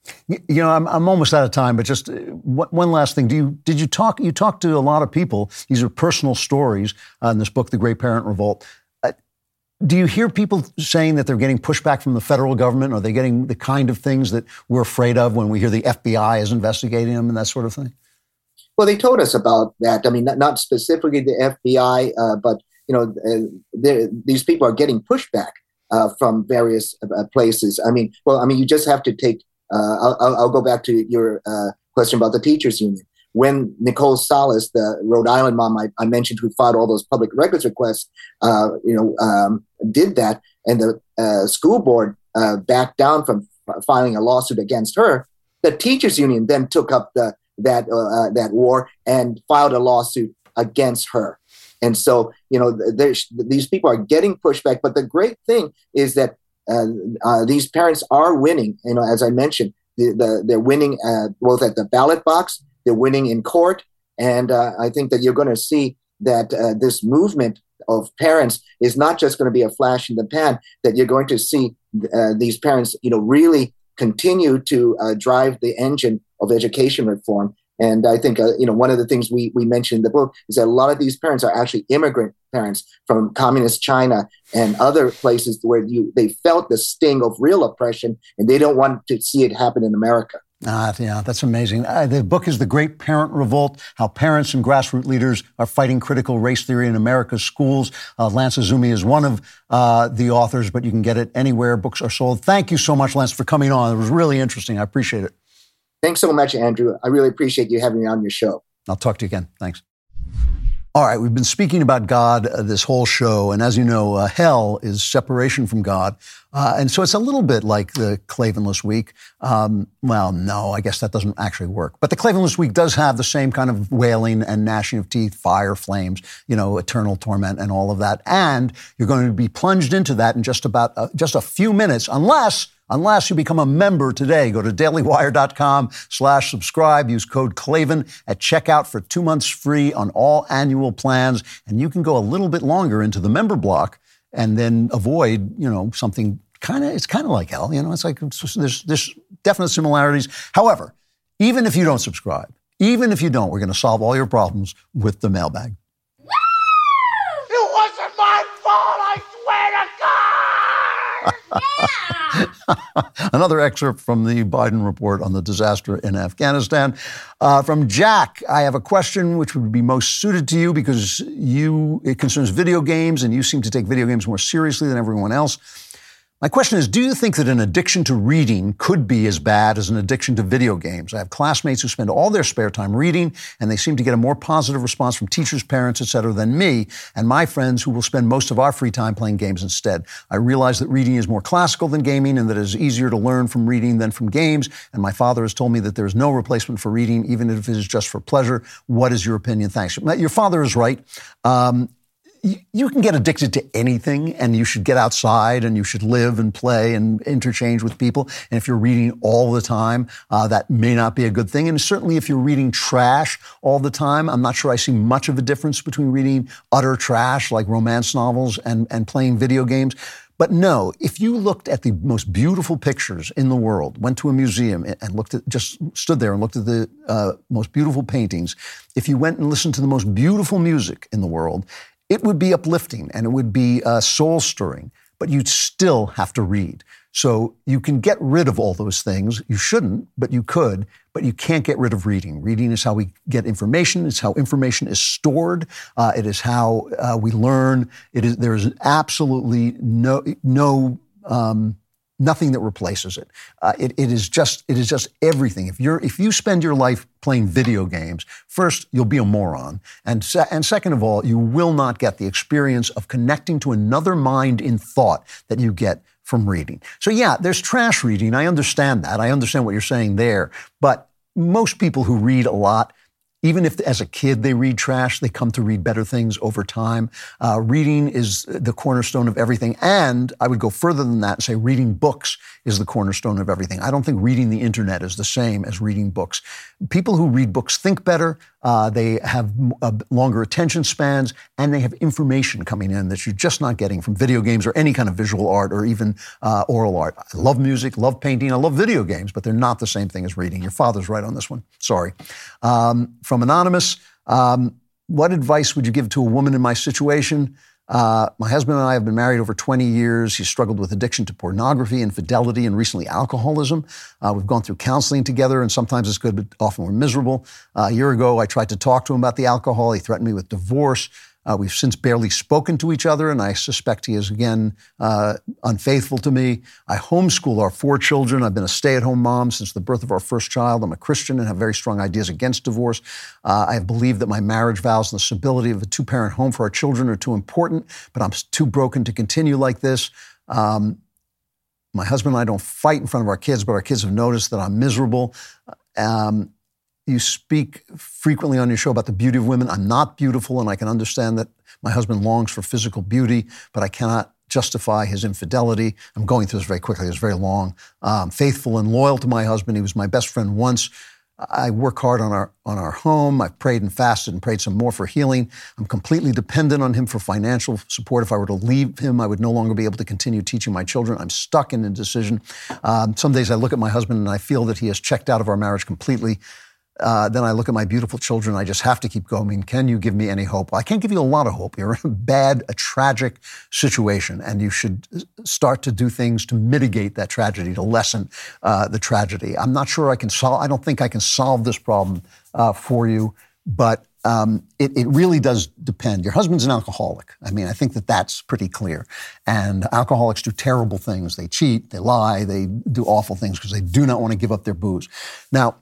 You, you know, I'm, I'm almost out of time, but just one last thing. Do you did you talk? You talked to a lot of people. These are personal stories uh, in this book, The Great Parent Revolt. Uh, do you hear people saying that they're getting pushback from the federal government? Are they getting the kind of things that we're afraid of when we hear the F B I is investigating them and that sort of thing? Well, they told us about that. I mean, not, not specifically the F B I, uh, but you know, uh, these people are getting pushback uh, from various uh, places. I mean, well, I mean, you just have to take. Uh, I'll, I'll go back to your uh, question about the teachers union. When Nicole Salas, the Rhode Island mom I, I mentioned, who filed all those public records requests, uh, you know, um, did that, and the uh, school board uh, backed down from filing a lawsuit against her, the teachers union then took up the that uh, that war and filed a lawsuit against her. And so, you know, these people are getting pushback. But the great thing is that Uh, uh, these parents are winning. You know, as I mentioned, the, the, they're winning uh, both at the ballot box, they're winning in court, and uh, I think that you're going to see that uh, this movement of parents is not just going to be a flash in the pan. That you're going to see uh, these parents, you know, really continue to uh, drive the engine of education reform. And I think, uh, you know, one of the things we, we mentioned in the book is that a lot of these parents are actually immigrant parents from communist China and other places where you they felt the sting of real oppression, and they don't want to see it happen in America. Ah, yeah, that's amazing. Uh, the book is The Great Parent Revolt, How Parents and Grassroots Leaders Are Fighting Critical Race Theory in America's Schools. Uh, Lance Azumi is one of uh, the authors, but you can get it anywhere books are sold. Thank you so much, Lance, for coming on. It was really interesting. I appreciate it. Thanks so much, Andrew. I really appreciate you having me on your show. I'll talk to you again. Thanks. All right, we've been speaking about God uh, this whole show, and as you know, uh, hell is separation from God, uh, and so it's a little bit like the Klavanless Week. Um, well, no, I guess that doesn't actually work. But the Klavanless Week does have the same kind of wailing and gnashing of teeth, fire, flames, you know, eternal torment, and all of that. And you're going to be plunged into that in just about uh, just a few minutes, unless. Unless you become a member today. Go to dailywire.com slash subscribe. Use code Klavan at checkout for two months free on all annual plans. And you can go a little bit longer into the member block and then avoid, you know, something kind of, it's kind of like hell. You know, it's like it's, there's, there's definite similarities. However, even if you don't subscribe, even if you don't, we're going to solve all your problems with the mailbag. It wasn't my fault, I swear to God! Yeah! Another excerpt from the Biden report on the disaster in Afghanistan. Uh, from Jack, I have a question which would be most suited to you because you it concerns video games and you seem to take video games more seriously than everyone else. My question is, do you think that an addiction to reading could be as bad as an addiction to video games? I have classmates who spend all their spare time reading, and they seem to get a more positive response from teachers, parents, et cetera, than me and my friends who will spend most of our free time playing games instead. I realize that reading is more classical than gaming and that it is easier to learn from reading than from games, and my father has told me that there is no replacement for reading, even if it is just for pleasure. What is your opinion? Thanks. Your father is right. Um, You can get addicted to anything, and you should get outside and you should live and play and interchange with people. And if you're reading all the time, uh, that may not be a good thing. And certainly if you're reading trash all the time, I'm not sure I see much of a difference between reading utter trash like romance novels and, and playing video games. But no, if you looked at the most beautiful pictures in the world, went to a museum and looked at, just stood there and looked at the uh, most beautiful paintings, if you went and listened to the most beautiful music in the world, it would be uplifting and it would be uh, soul-stirring, but you'd still have to read. So you can get rid of all those things. You shouldn't, but you could, but you can't get rid of reading. Reading is how we get information. It's how information is stored. Uh, it is how uh, we learn. It is, there is absolutely no, no, um, nothing that replaces it. Uh, it. It is just, it is just everything. If you're, if you spend your life playing video games, first, you'll be a moron. And, se- and second of all, you will not get the experience of connecting to another mind in thought that you get from reading. So yeah, there's trash reading. I understand that. I understand what you're saying there. But most people who read a lot, Even if as a kid they read trash, they come to read better things over time. Uh, reading is the cornerstone of everything. And I would go further than that and say reading books is the cornerstone of everything. I don't think reading the internet is the same as reading books. People who read books think better, uh, they have uh, longer attention spans, and they have information coming in that you're just not getting from video games or any kind of visual art or even uh, oral art. I love music, love painting, I love video games, but they're not the same thing as reading. Your father's right on this one. Sorry. Um, from Anonymous, um, what advice would you give to a woman in my situation? Uh, my husband and I have been married over twenty years. He's struggled with addiction to pornography, infidelity, and recently alcoholism. Uh, we've gone through counseling together, and sometimes it's good, but often we're miserable. Uh, a year ago, I tried to talk to him about the alcohol. He threatened me with divorce. Uh, we've since barely spoken to each other, and I suspect he is, again, uh, unfaithful to me. I homeschool our four children. I've been a stay-at-home mom since the birth of our first child. I'm a Christian and have very strong ideas against divorce. Uh, I believe that my marriage vows and the stability of a two-parent home for our children are too important, but I'm too broken to continue like this. Um, my husband and I don't fight in front of our kids, but our kids have noticed that I'm miserable. Um, You speak frequently on your show about the beauty of women. I'm not beautiful, and I can understand that my husband longs for physical beauty, but I cannot justify his infidelity. I'm going through this very quickly. It's very long. Um, faithful and loyal to my husband. He was my best friend once. I work hard on our on our home. I've prayed and fasted and prayed some more for healing. I'm completely dependent on him for financial support. If I were to leave him, I would no longer be able to continue teaching my children. I'm stuck in indecision. Um, some days I look at my husband and I feel that he has checked out of our marriage completely. Uh, then I look at my beautiful children. I just have to keep going. Can you give me any hope? I can't give you a lot of hope. You're in a bad, a tragic situation, and you should start to do things to mitigate that tragedy, to lessen uh, the tragedy. I'm not sure I can solve. I don't think I can solve this problem uh, for you, but um, it, it really does depend. Your husband's an alcoholic. I mean, I think that that's pretty clear. And alcoholics do terrible things. They cheat, they lie, they do awful things because they do not want to give up their booze. Now,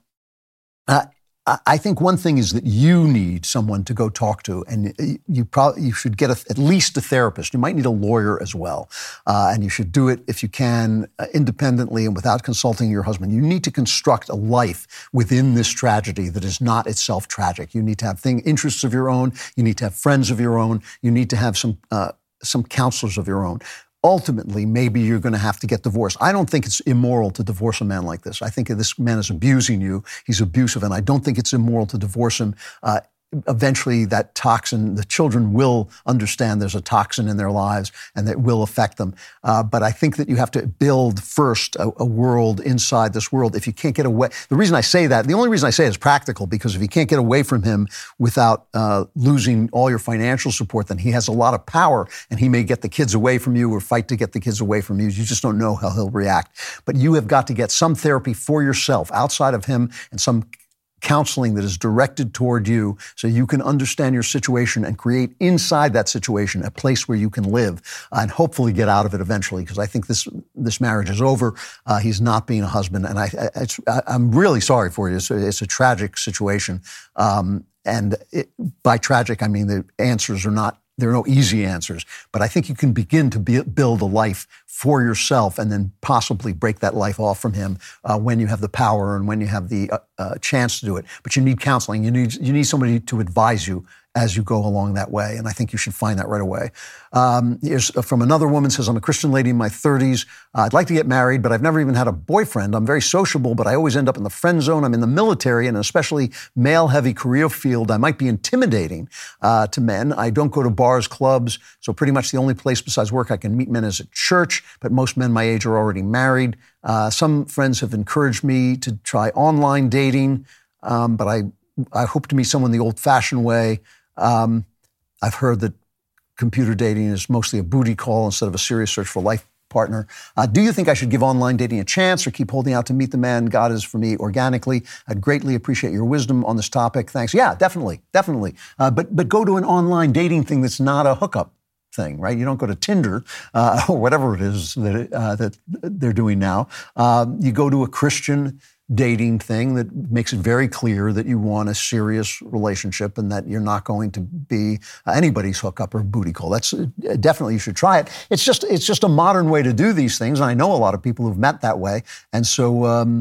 Uh, I think one thing is that you need someone to go talk to, and you probably you should get a, at least a therapist. You might need a lawyer as well, uh, and you should do it if you can uh, independently and without consulting your husband. You need to construct a life within this tragedy that is not itself tragic. You need to have thing, interests of your own. You need to have friends of your own. You need to have some uh, some counselors of your own. Ultimately, maybe you're going to have to get divorced. I don't think it's immoral to divorce a man like this. I think this man is abusing you. He's abusive, and I don't think it's immoral to divorce him. Uh, eventually, that toxin, the children will understand there's a toxin in their lives, and that will affect them. Uh, but I think that you have to build first a, a world inside this world. If you can't get away, the reason I say that, the only reason I say it is practical, because if you can't get away from him without uh, losing all your financial support, then he has a lot of power, and he may get the kids away from you or fight to get the kids away from you. You just don't know how he'll react. But you have got to get some therapy for yourself outside of him, and some counseling that is directed toward you so you can understand your situation and create inside that situation a place where you can live uh, and hopefully get out of it eventually, because I think this this marriage is over. Uh, he's not being a husband, and I, I, it's, I, I'm really sorry for you. It's a, it's a tragic situation, um, and it, by tragic, I mean the answers are not There are no easy answers, but I think you can begin to be, build a life for yourself and then possibly break that life off from him uh, when you have the power and when you have the uh, uh, chance to do it. But you need counseling. You need you need somebody to advise you as you go along that way, and I think you should find that right away. Um, here's from another woman, says, I'm a Christian lady in my thirties. Uh, I'd like to get married, but I've never even had a boyfriend. I'm very sociable, but I always end up in the friend zone. I'm in the military, and especially male-heavy career field. I might be intimidating uh, to men. I don't go to bars, clubs, so pretty much the only place besides work I can meet men is at church, but most men my age are already married. Uh, some friends have encouraged me to try online dating, um, but I, I hope to meet someone the old-fashioned way. Um, I've heard that computer dating is mostly a booty call instead of a serious search for a life partner. Uh, do you think I should give online dating a chance or keep holding out to meet the man God is for me organically? I'd greatly appreciate your wisdom on this topic. Thanks. Yeah, definitely, definitely. Uh, but but go to an online dating thing that's not a hookup thing, right? You don't go to Tinder uh, or whatever it is that uh, that they're doing now. Uh, you go to a Christian dating thing that makes it very clear that you want a serious relationship and that you're not going to be anybody's hookup or booty call. That's uh, definitely, you should try it. It's just it's just a modern way to do these things, and I know a lot of people who've met that way, and so um,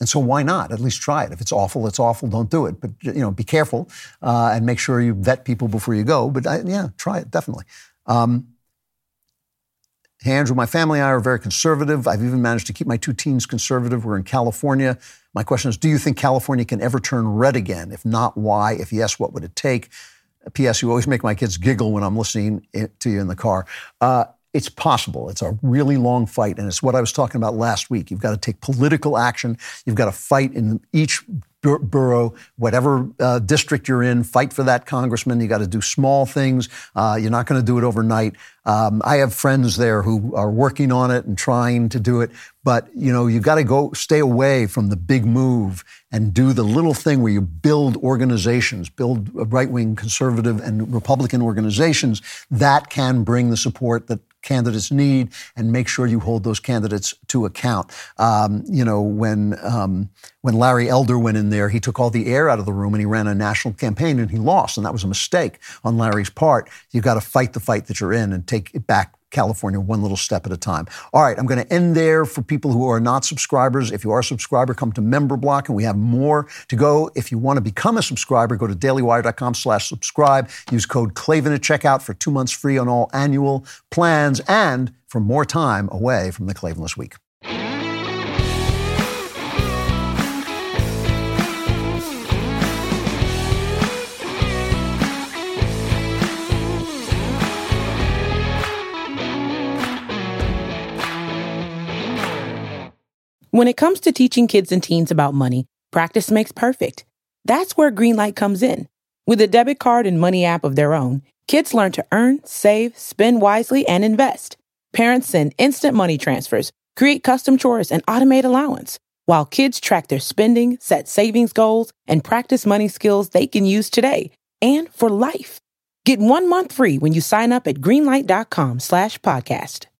And so why not? At least try it. If it's awful, it's awful. Don't do it. But, you know, be careful uh, and make sure you vet people before you go. But, I, yeah, try it, definitely. Um, hey, Andrew, my family and I are very conservative. I've even managed to keep my two teens conservative. We're in California. My question is, do you think California can ever turn red again? If not, why? If yes, what would it take? P S. You always make my kids giggle when I'm listening to you in the car. Uh, It's possible. It's a really long fight, and it's what I was talking about last week. You've got to take political action. You've got to fight in each bur- borough, whatever uh, district you're in, fight for that congressman. You got to do small things. Uh, you're not going to do it overnight. Um, I have friends there who are working on it and trying to do it, but you know, you got to go stay away from the big move and do the little thing where you build organizations, build right-wing conservative and Republican organizations that can bring the support that candidates need and make sure you hold those candidates to account. Um, you know, when um, when Larry Elder went in there, he took all the air out of the room and he ran a national campaign and he lost. And that was a mistake on Larry's part. You've got to fight the fight that you're in and take it back California one little step at a time. All right, I'm going to end there for people who are not subscribers. If you are a subscriber, come to Member Block, and we have more to go. If you want to become a subscriber, go to dailywire.com slash subscribe. Use code Klavan at checkout for two months free on all annual plans and for more time away from the Klavanless Week. When it comes to teaching kids and teens about money, practice makes perfect. That's where Greenlight comes in. With a debit card and money app of their own, kids learn to earn, save, spend wisely, and invest. Parents send instant money transfers, create custom chores, and automate allowance, while kids track their spending, set savings goals, and practice money skills they can use today and for life. Get one month free when you sign up at greenlight.com slash podcast.